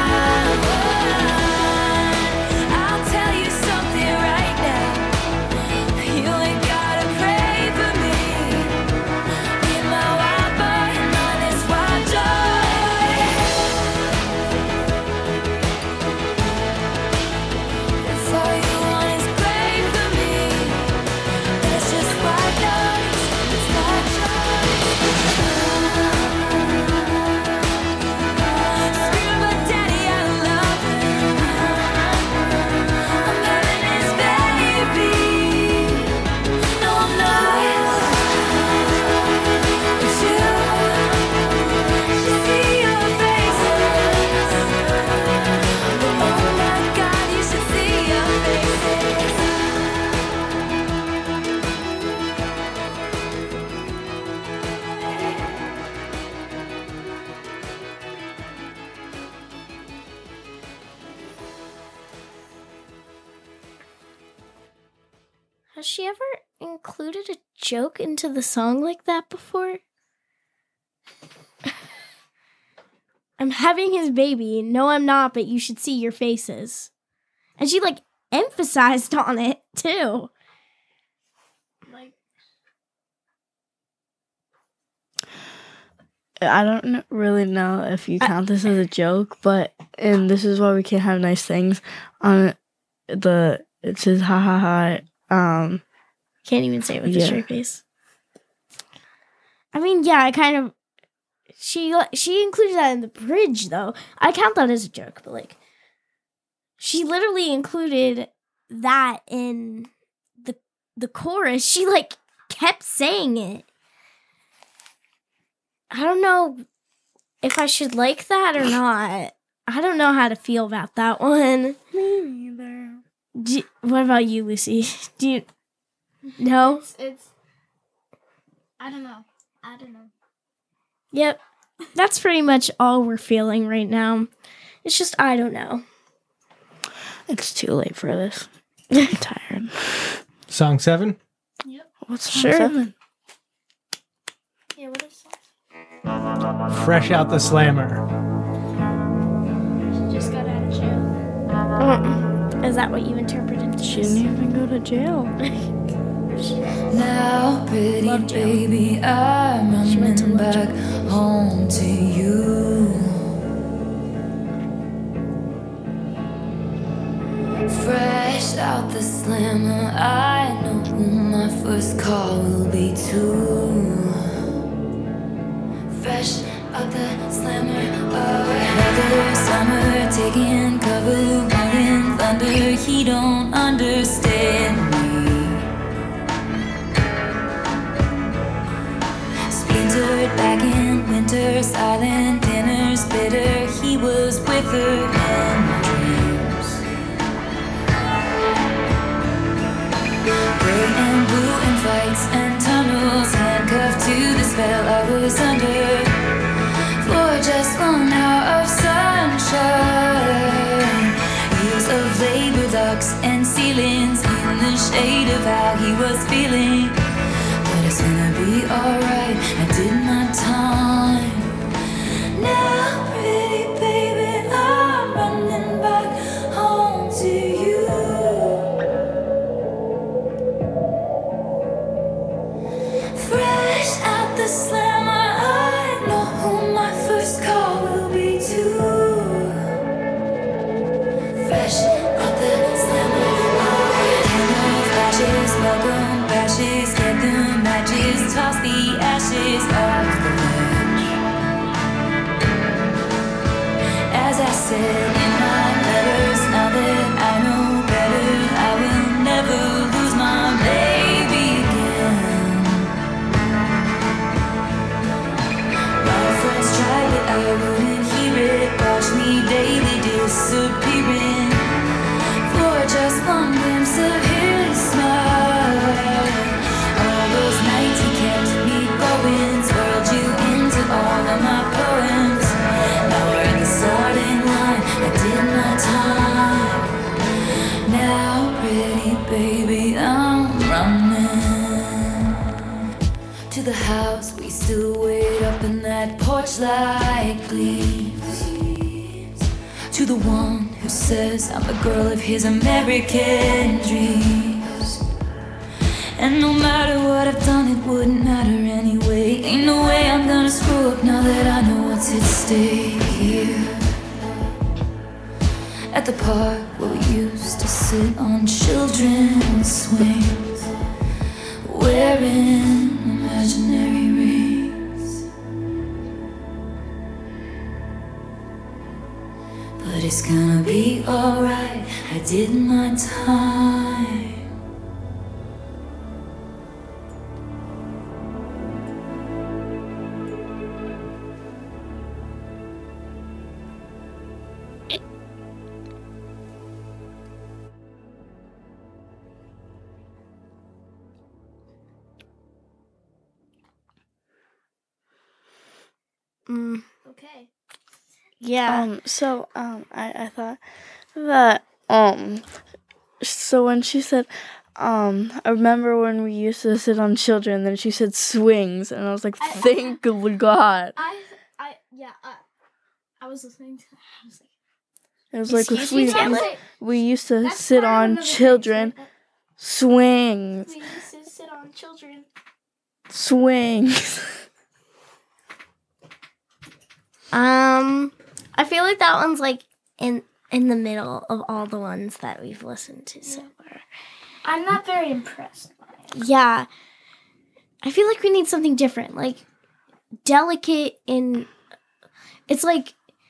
want. I'll tell you something right now. You ain't gotta pray for me. In my wild boy and all this wild joy. If all you want is great for me, then it's just white noise, it's my choice. Scream about daddy, I love him. I'm having his baby. No, I'm not. But you should see your faces. Oh my God, you should see your faces. Has she ever included a joke into the song like that before? I'm having his baby. No, I'm not, but you should see your faces. And she, like, emphasized on it, too. Like, I don't kn- really know if you count this as a joke, but and this is why we can't have nice things on the. It says ha ha ha. Um, can't even say it with a Yeah. straight face. I mean, yeah, I kind of. She she included that in the bridge, though. I count that as a joke, but, like, she literally included that in the the chorus. She, like, kept saying it. I don't know if I should like that or not. I don't know how to feel about that one. Me neither. Do, what about you, Lucy? Do you no? It's, it's I don't know. I don't know. Yep. That's pretty much all we're feeling right now. It's just I don't know. It's too late for this. I'm tired. Song seven. What's Sure. song seven? Yeah, what is that? Fresh Out the Slammer. She just got out of jail. Uh-uh. Is that what you interpreted? She didn't even go to jail. Now, pretty Love jail. baby, I'm She went to running love back home to you. Fresh out the slammer, I know who my first call will be too. Fresh out the slammer, oh, another summer taking cover, running thunder. He don't understand me. Splintered back in winter, silent dinners, bitter. He was with her in my dreams. Gray and blue and fights and tunnels, handcuffed to the spell I was under. For just one hour of sunshine, years of labor, locks and ceilings in the shade of how he was feeling. But it's gonna be alright. I did my time. Now, pretty baby, I'm running back home to you. Fresh out the slammer, I know who my first call will be too. Fresh out the slammer, candle flashes, welcome crashes, get the matches, toss the ashes off the ledge. As I said in my letters, now that I know better, I will never lose my baby again. My friends tried but I wouldn't hear it. Watch me daily disappearing for just one glimpse of his smile. All those nights he kept me going, swirled you into all of my poems. Now we're at the starting line, I did my time. Now, pretty baby, I'm running to the house. We still wait up in that porch like leaves. To the one who says I'm the girl of his American dreams. And no matter what I've done, it wouldn't matter anyway. Ain't no way I'm gonna screw up now that I know what's at stake here. At the park where we used to sit on children's swings, wearing imaginary rings. But it's gonna be alright, I did my time. Mm, Okay. yeah. Um, so um, I, I thought that um, so when she said, um, I remember when we used to sit on children, then she said swings, and I was like, I- thank God. I, I, yeah, uh, I was listening to that. I was like, It was like Excuse we me, Caitlin? Say- we used to that's sit part of on another thing, children, so that- swings, We used to sit on children. swings. Um, I feel like that one's like in in the middle of all the ones that we've listened to so far. I'm not very impressed by it. Yeah, I feel like we need something different, like delicate in. It's like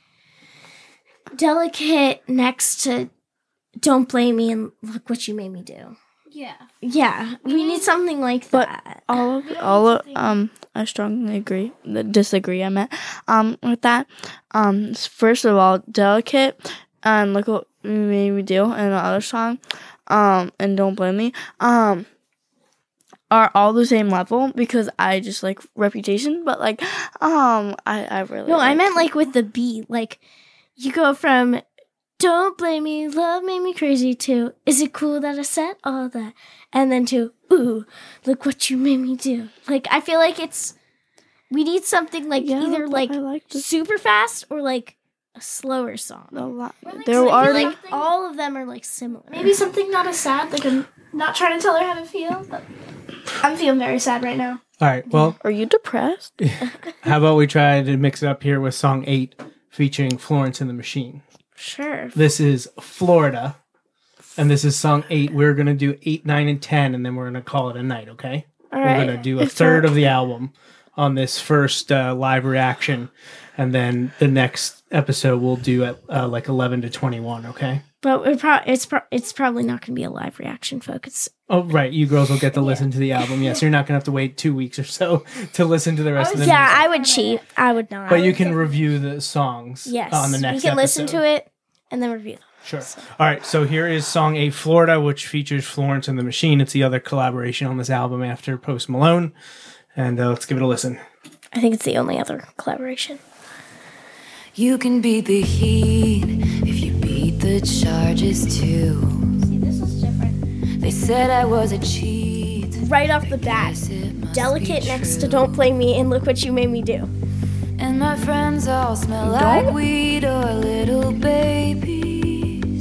delicate next to "Don't Blame Me" and "Look What You Made Me Do." Yeah. Yeah, we need something like But- that. all of We don't all need of something- um I strongly agree disagree I meant um with that. Um first of all, Delicate and Look What You Made Me Do and the other song, um and Don't Blame Me, um are all the same level because I just like Reputation, but like um I, I really No, I like- meant like with the beat. Like you go from "Don't Blame Me, Love Made Me Crazy" to "Is It Cool That I Said All That?" And then to "Ooh, Look What You Made Me Do." Like I feel like it's we need something like Yeah, either but like I like this super fast or like a slower song. a lot. Or, like, There something are I like feel like all of them are like similar. Maybe something not as sad. Like I'm not trying to tell her how to feel, but I'm feeling very sad right now. All right. Well, Are you depressed? how about we try to mix it up here with song eight featuring Florence and the Machine. Sure. This is Florida, and this is song eight. We're going to do eight, nine, and ten, and then we're going to call it a night, okay? All We're right. going to do a It's third a- of the album on this first uh, live reaction, and then the next episode we'll do at uh, like eleven to twenty-one, okay? But we're pro- it's pro- it's probably not going to be a live reaction, folks. Oh, right. You girls will get to listen to the album. Yes, you're not going to have to wait two weeks or so to listen to the rest of the Yeah, music. I would cheat. I would not. But you can review the songs yes, on the next we can episode. listen to it and then review them. Sure. All right. So here is song eight, Florida, which features Florence and the Machine. It's the other collaboration on this album after Post Malone. And uh, let's give it a listen. I think it's the only other collaboration. You can beat the heat if you beat the charges too. See, this is different. They said I was a cheat. Right off the bat, Yes, it must delicate be next to true. Don't Blame Me and Look What You Made Me Do. And my friends all smell Don't- like weed or little babies.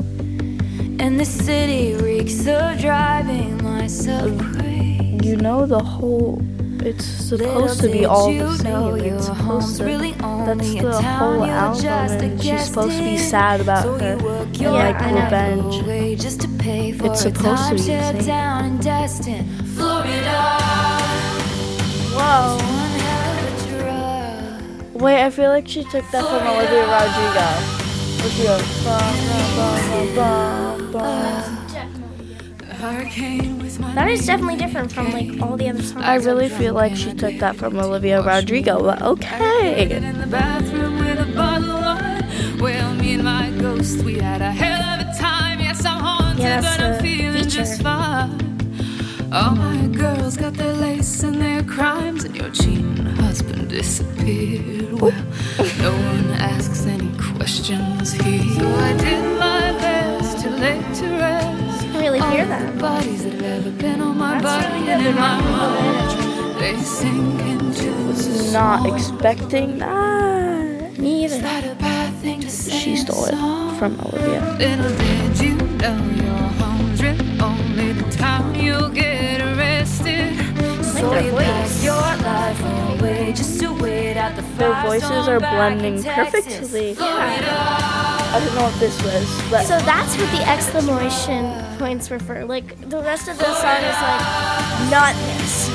And the city reeks of driving myself crazy. You know the whole. It's supposed to be Little all did the you know same. your It's supposed home's to. really That's only a the town whole you're album, just a and she's guest supposed to be in. sad about So her. you work and, your like I know. life revenge. away just to pay for It's a supposed to be the timeshare same. down in Destin, Florida. Whoa. One hell of a drug. Wait, I feel like she took that from Olivia Rodrigo. Let's go. Bum, bum, bum, bum, bum. Hurricane with my That is definitely different from like all the other songs. I really feel like she took that from Olivia Rodrigo, but okay. in the bathroom with a bottle of wine. Well, me and my ghost, we had a hell of a time. Yes, I'm haunted, Yeah, that's but I'm the feeling feature. just fine. All my girls got their lace and their crimes, and your cheating husband disappeared. Well, no one asks any questions here. So I did my best to lay to rest. I really hear all that. the bodies that have ever been on my That's body really and good. in my They're mind. They sink into Not expecting that. Me Is either. that a bad thing to say? She stole it from Olivia. Little did you know your home's really only the town you'll get arrested. So their you voice. pack your life away just to wait out the Their fire voices storm are back in blending Texas, perfectly. Florida. I don't know what this was, but So that's what the exclamation points were for. Like the rest of the song is like not this.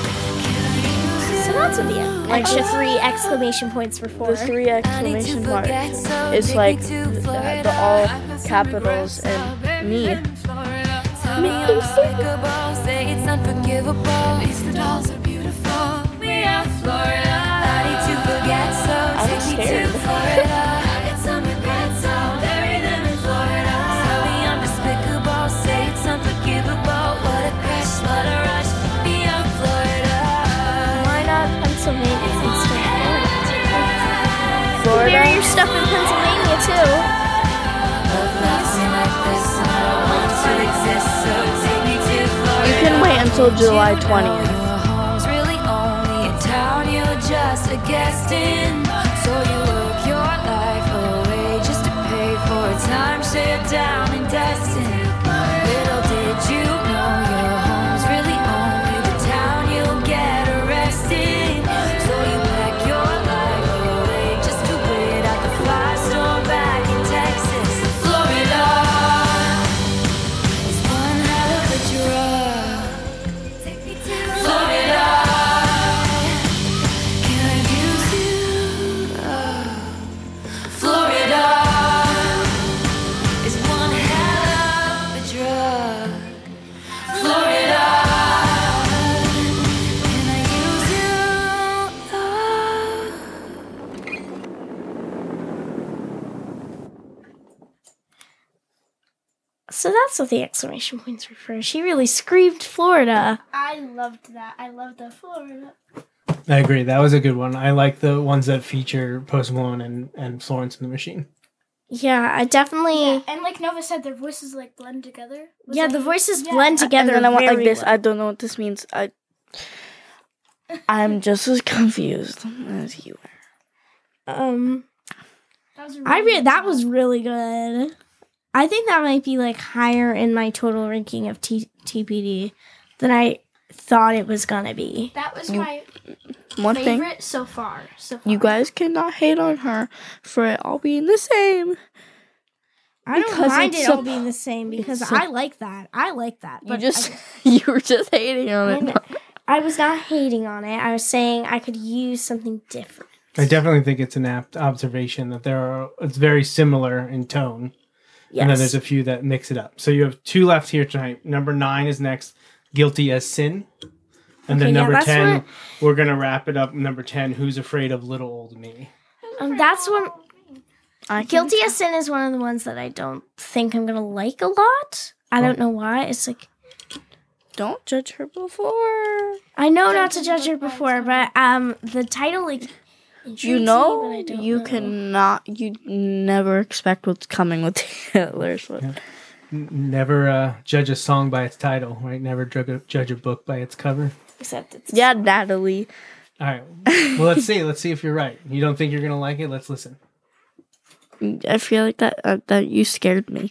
So that's what the extra three exclamation points were for. the three exclamation mark is like the, the all capitals and me. Me unspeakable, say it's unforgivable. At least the dolls are beautiful. We are Florida. I need to forget, so I'm take me to scared. Florida. It's some regret, so bury them in Florida. So we undespicable, say it's unforgivable. What a crash, what a rush. We are Florida. Why not Pennsylvania instead of Florida? Florida. Bury your stuff in Pennsylvania too. Love loves me like this, and I don't want to exist, so take me to Florida. You can wait until July twentieth. Your home's really only a town you're just a guest in. So you work your life away just to pay for a timeshare down in Destin. Little did you know your home's really only the town you'll get arrested. So you pack your life away just to wait out the firestorm back in Texas, Florida. It's one hell of a drug. Take me to Florida. Can I use you? Florida is one hell of a drug. Florida. Can I use So that's what the exclamation points were for. She really screamed Florida. I loved that. I loved the Florida. I agree. That was a good one. I like the ones that feature Post Malone and, and Florence and the Machine. Yeah, I definitely. Yeah, Yeah, and like Nova said, their voices like blend together. Was that- the voices Yeah. blend together. And then I went like very this. well. I don't know what this means. I, I'm just as confused as you are. Um, That was a I really re- good that song. was really good. I think that might be like higher in my total ranking of T- TPD than I thought it was gonna be. That was You- my One thing, favorite so far. So far. you guys cannot hate on her for it all being the same. I don't Because mind it's it all sup- being the same because it's sup- I like that. I like that. You But just, I, you were just hating on I, it. know- I was not hating on it. I was saying I could use something different. I definitely think it's an apt observation that there are. It's very similar in tone, Yes. and then there's a few that mix it up. So you have two left here tonight. Number nine is next, "Guilty as Sin," and Okay, then yeah, number that's ten, what- we're gonna wrap it up. Number ten, "Who's Afraid of Little Old Me?" um, that's one. I can- Guilty as Sin is one of the ones that I don't think I'm gonna like a lot. I don't know why. It's like Don't judge her before. I know not to judge her before, but um, the title like intrigues You me, know, but I don't you know. cannot, you never expect what's coming with Taylor Swift. N- Never uh, judge a song by its title, right? Never judge a, judge a book by its cover. Except it's Yeah, Natalie. All right. Well, let's see. Let's see if you're right. You don't think you're gonna like it? Let's listen. I feel like that uh, that you scared me.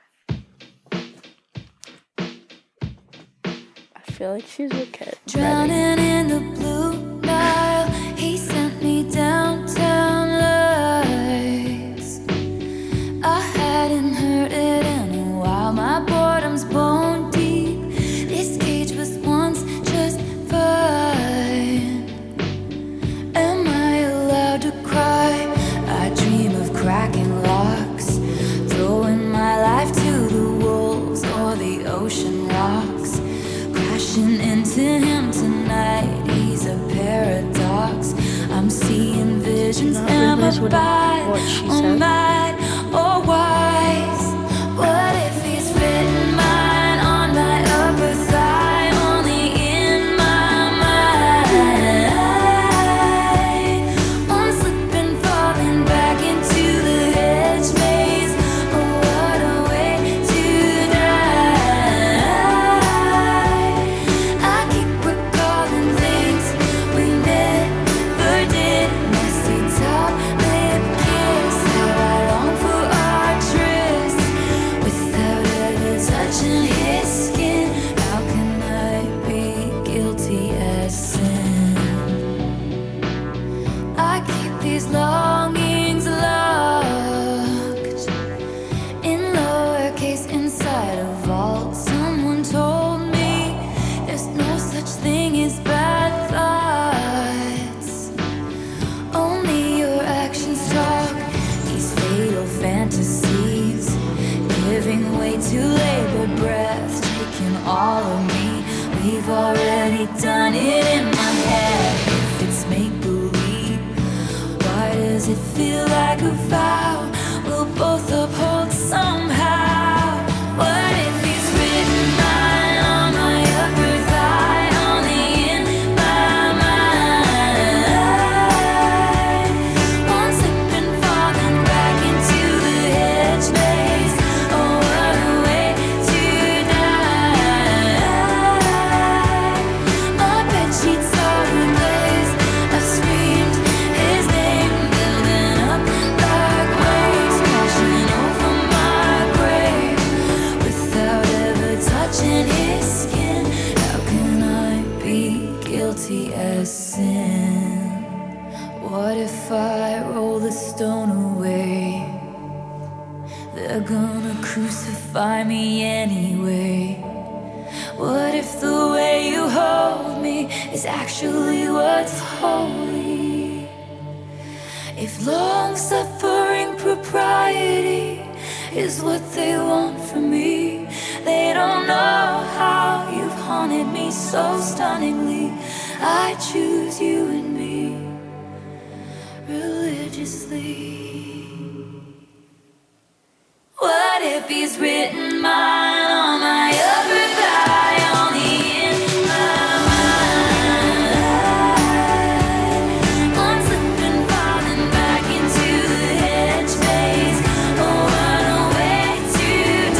I feel like she's okay. Drowning in the blue Nile, he sent me downtown lights. I hadn't heard it in a while. My boredom's bone deep. This cage was once just fine. Am I allowed to cry? I dream of cracking locks, throwing my life to the wolves or the ocean rocks. Crashing into him tonight, he's a paradox. I'm seeing visions. Not Am I realize what- bad what she or said. mad or wise? What if he's written mine on my upper thigh, only in my mind? I'm slipping, falling back into the hedge maze. Oh, what a way to die. I keep recalling things we never did. Messy top lip kiss. How I long for our tryst without ever touching his skin. How can I be guilty as sin? I keep these longings locked in lowercase inside a vault. Someone told me there's no such thing as bad thoughts. Only your actions talk. These fatal fantasies, giving way to labor breath, taking all of me. We've already done it in my head. If it's make believe, why does it feel like a vow we'll both uphold somehow? What if he's written mine on my upper thigh, only in my mind? One slip and falling back into the hedge maze. Oh, what a way to die. My bed sheets are replaced. I've screamed his name, building up like waves, crashing over my grave without ever touching his skin. How can I be guilty as sin? What if I roll the stone away? They're gonna crucify me anyway. What if the way you hold me is actually what's holy? If long-suffering propriety is what they want from me, they don't know how you've haunted me so stunningly. I choose you and me religiously. What if he's written mine on my upper thigh, only in my mind? One slip and falling back into the hedge maze. Oh, what a way to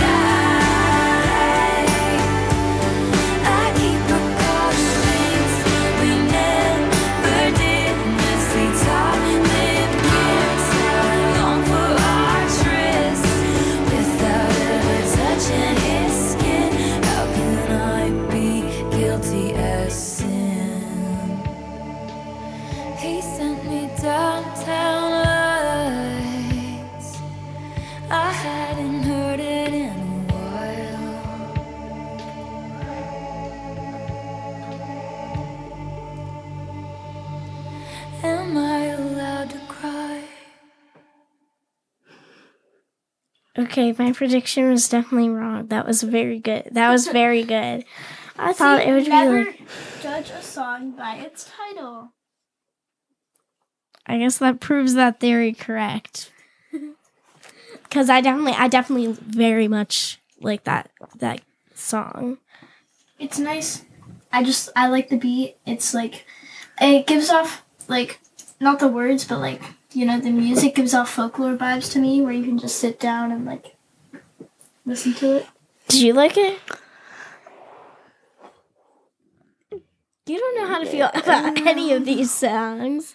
die. I keep recalling things we never did. Messy top lip kiss. How I long for our tryst without ever touching his skin. How can I be guilty as sin? He sent me downtown lights. I hadn't heard it in a while. Am I allowed to cry? Okay, my prediction was definitely wrong. That was very good. That was very good. I thought it would be never like. judge a song by its title. I guess that proves that theory correct. Because I definitely, I definitely very much like that that song. It's nice. I just I like the beat. It's like it gives off like not the words, but like you know the music gives off folklore vibes to me, where you can just sit down and like listen to it. Did you like it? You don't know how to feel about any of these songs.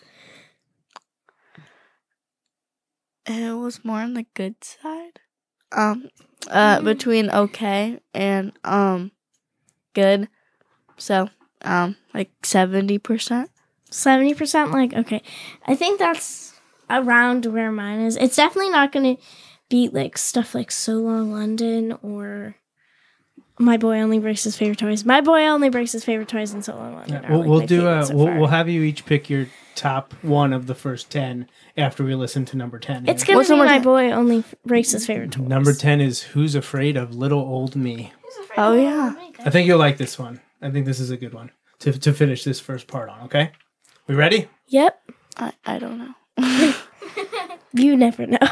It was more on the good side. Um, uh, Mm-hmm. between okay and um, good. So, um, like seventy percent. seventy percent like, okay. I think that's around where mine is. It's definitely not going to beat like stuff like So Long London or My Boy Only Breaks His Favorite Toys. My Boy Only Breaks His Favorite Toys and So Long London. Yeah, are, we'll like, we'll my do a favorites so we'll, far. we'll have you each pick your top one of the first ten after we listen to number ten. It's here. going What's to be number My ten? Boy Only Breaks His Favorite Toys. Number ten is Who's Afraid of Little Old Me. Oh yeah. I think you'll like this one. I think this is a good one to to finish this first part on. Okay, we ready? Yep. I, I don't know. You never know.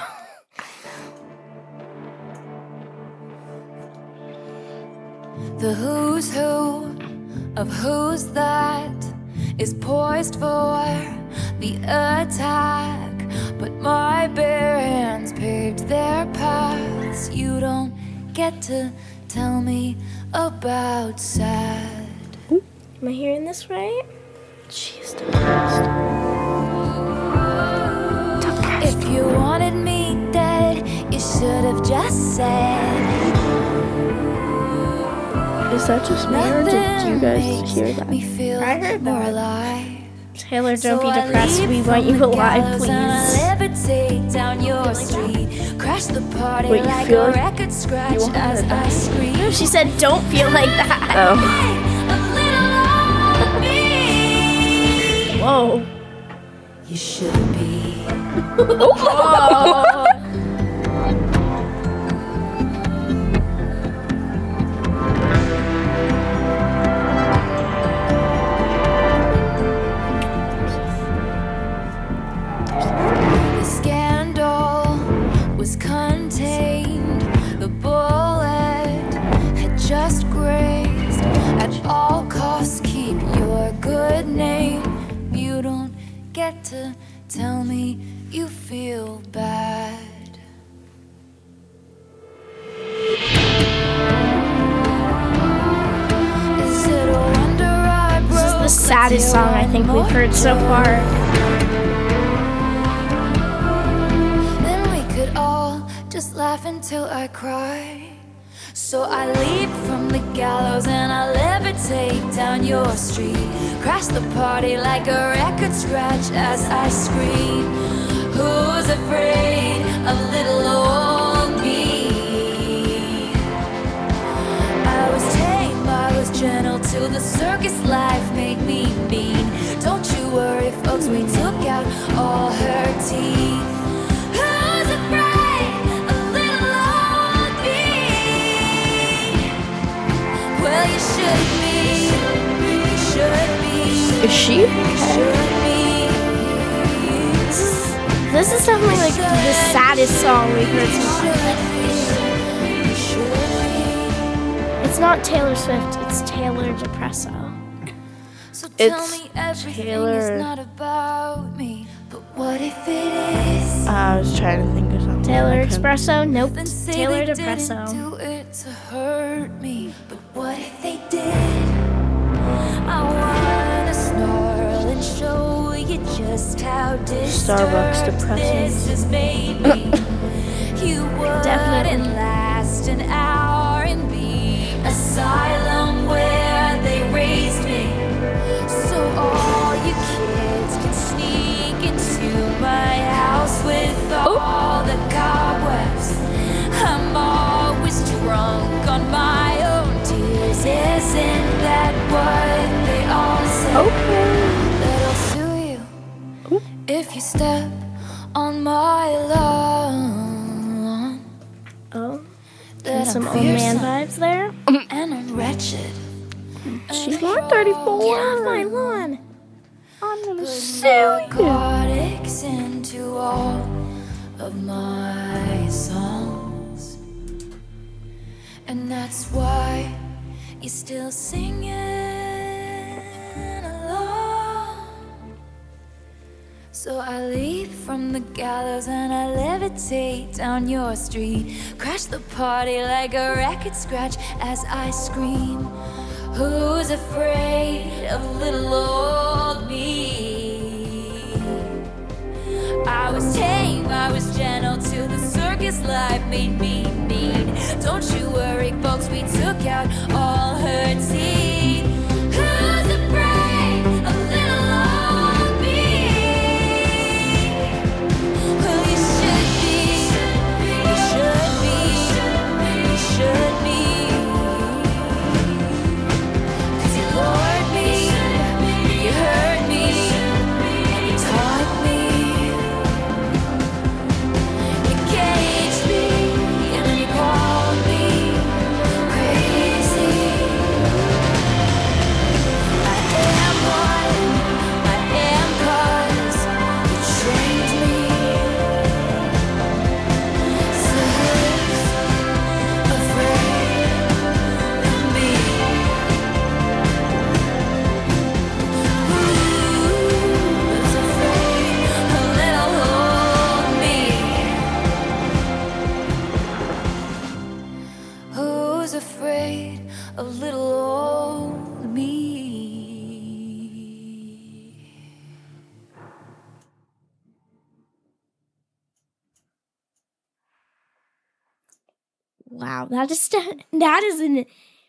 The who's who of who's that is poised for the attack, but my bare hands paved their paths. You don't get to tell me about sad. Am I hearing this right? She's the best. If you wanted me dead, you should have just said. Is that just me or did you guys hear that? Me feel I heard more that. alive. Taylor, don't So be I depressed. leap We from want you the alive, gallows and I please. levitate down your street, crash the party Wait, you like feel a like record scratch want as her to I die? scream. No, she said don't feel like that. Oh. A little on me. Whoa. You should be. Oh. The scandal was contained. The bullet had just grazed. At all costs, keep your good name. You don't get to tell me you feel bad. Is it a wonder I broke This is the a saddest tear song I think on we've heard so far. Then we could all just laugh until I cry. So I leap from the gallows and I levitate down your street, crash the party like a record scratch as I scream. Who's afraid of little old me? I was tame, I was gentle till the circus life made me mean. Don't you worry, folks, we took out all her teeth. Who's afraid of little old me? Well, you should be, you should be, Is she? you should be. This is this is definitely like the saddest song we've heard so far. You should be. It's not Taylor Swift, it's Taylor Depresso. So tell It's me everything Taylor- is not about me, but what if it is? I was trying to think of something. Taylor I couldn't- Expresso? Nope. Then say Taylor they Depresso. didn't do it to hurt me, but what if they did? I wanna snarl and show you just how Starbucks disturbed depressing. this has made me. You wouldn't Definitely. last an hour in the asylum where they raised me. So all you kids can sneak into my house with all the cobwebs. I'm always drunk on my own tears. Isn't that what they all say? Okay. That'll sue you if you step on my lawn. Oh, That and some I'm old man fearsome vibes there. and I'm wretched. She's not thirty-four. Get off my lawn. I'm gonna Put sue you. narcotics into all of my songs, and that's why you're still singing along. So I leap from the gallows and I levitate down your street, crash the party like a record scratch as I scream. Who's afraid of little old me? I was tame, I was gentle till the circus life made me mean. Don't you worry, folks, we took out all her teeth. Who's afraid of little old me? Well, you should be, you should be, you should be. Cause you lured me, you hurt me, and you taught me. You caged me, and then you called me crazy. I am one, I am 'cause you trained me. So who's afraid of me? Who's afraid of little old me? Who's afraid of little old me? Wow, that is that is an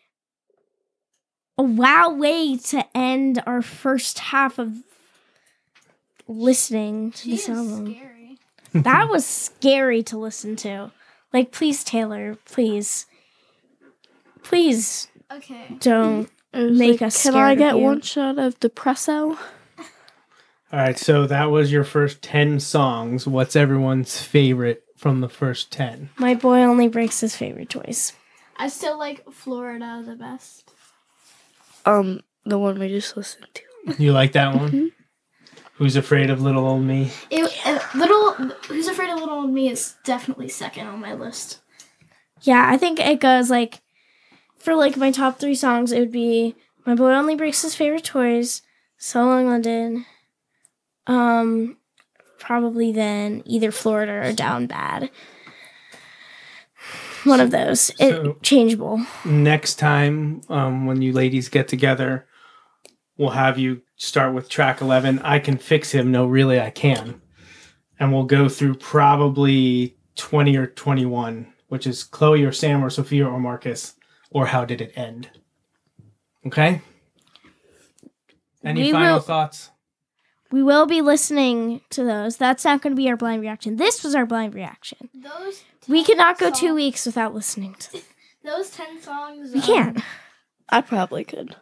a wow way to end our first half of listening to She this is album. scary. That was scary to listen to. Like, please, Taylor, please, please Okay. don't. It was Make like, us Can scared I of get you." one shot of Depresso? All right, so that was your first ten songs. What's everyone's favorite from the first ten? My boy only breaks his favorite toys. I still like Florida the best. Um, the one we just listened to. You like that one? Who's afraid of little old me? It, uh, little Who's Afraid of Little Old Me is definitely second on my list. Yeah, I think it goes like for like my top three songs. It would be My Boy Only Breaks His Favorite Toys, So Long London, um, probably then either Florida or Down Bad. One of those. It So- changeable. Next time, um, when you ladies get together, we'll have you start with track eleven. I Can Fix Him. No, really, I can. And we'll go through probably twenty or twenty-one, which is Chloe or Sam or Sophia or Marcus, or How Did It End? Okay? Any We final will- thoughts? We will be listening to those. That's not going to be our blind reaction. This was our blind reaction. Those We ten cannot go two songs- weeks without listening to them. Those ten songs. We um, can't. I probably could.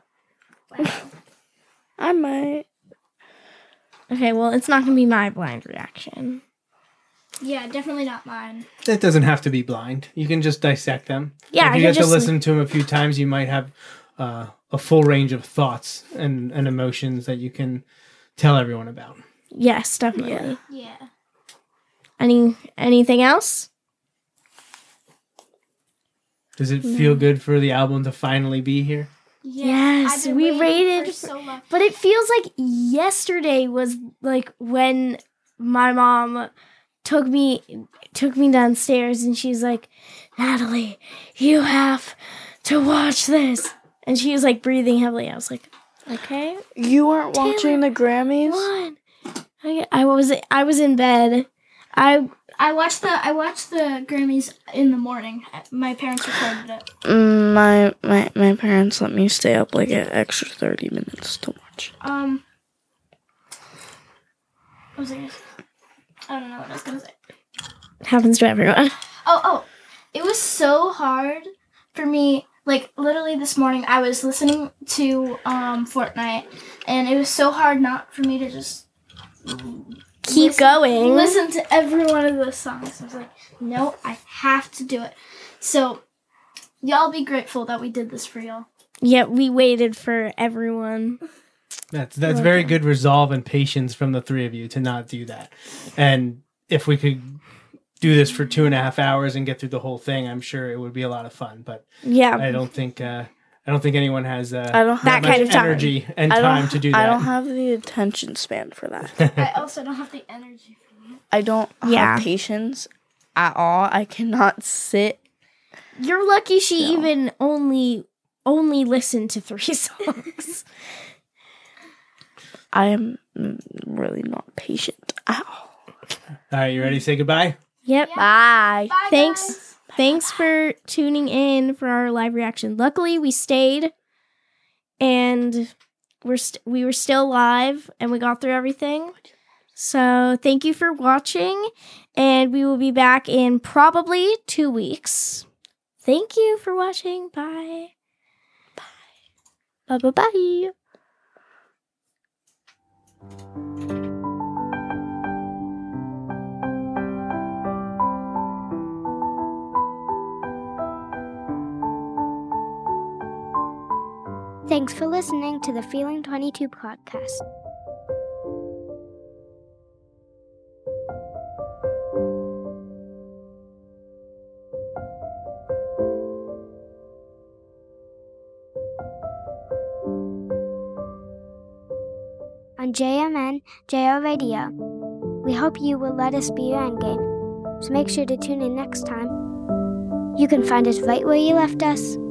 I might. Okay, well, it's not going to be my blind reaction. Yeah, definitely not mine. That doesn't have to be blind. You can just dissect them. Yeah, if I you can get just- to listen to them a few times, you might have uh, a full range of thoughts and, and emotions that you can tell everyone about. Yes, definitely. Yeah. Any anything else? Does it feel good for the album to finally be here? Yeah, Yes, I've been we waiting rated for for- so long. But it feels like yesterday was like when my mom took me took me downstairs and she's like, "Natalie, you have to watch this." And she was like breathing heavily. I was like, "Okay, You weren't Taylor, watching the Grammys? one." I, I was I was in bed. I I watched the I watched the Grammys in the morning. My parents recorded it. Mm, my, my my parents let me stay up like an extra thirty minutes to watch. Um, what was I gonna say? I don't know what I was gonna say. happens to everyone. Oh, oh, it was so hard for me. Like literally this morning, I was listening to um Fortnite, and it was so hard not for me to just Keep listen- going. Listen to every one of those songs. I was like, no, I have to do it. So, y'all be grateful that we did this for y'all. Yeah, we waited for everyone. That's that's very good resolve and patience from the three of you to not do that. And if we could do this for two and a half hours and get through the whole thing, I'm sure it would be a lot of fun. But Yeah, I don't think uh, I don't think anyone has uh, I don't have That much kind of time. energy and I don't, time to do that. I don't have the attention span for that. I also don't have the energy for it. I don't Yeah. have patience at all. I cannot sit. you're lucky she No. even only only listen to three songs. I am mm, really not patient. Ow. All right, you ready to say goodbye? Yep. Bye. Bye, Thanks. guys. Thanks for tuning in for our live reaction. Luckily, we stayed, and we're st- we were still live, and we got through everything. So thank you for watching, and we will be back in probably two weeks. Thank you for watching. Bye. Bye bye bye. Thanks for listening to the Feeling twenty-two podcast. On J M N J O Radio. We hope you will let us be your endgame, so make sure to tune in next time. You can find us right where you left us.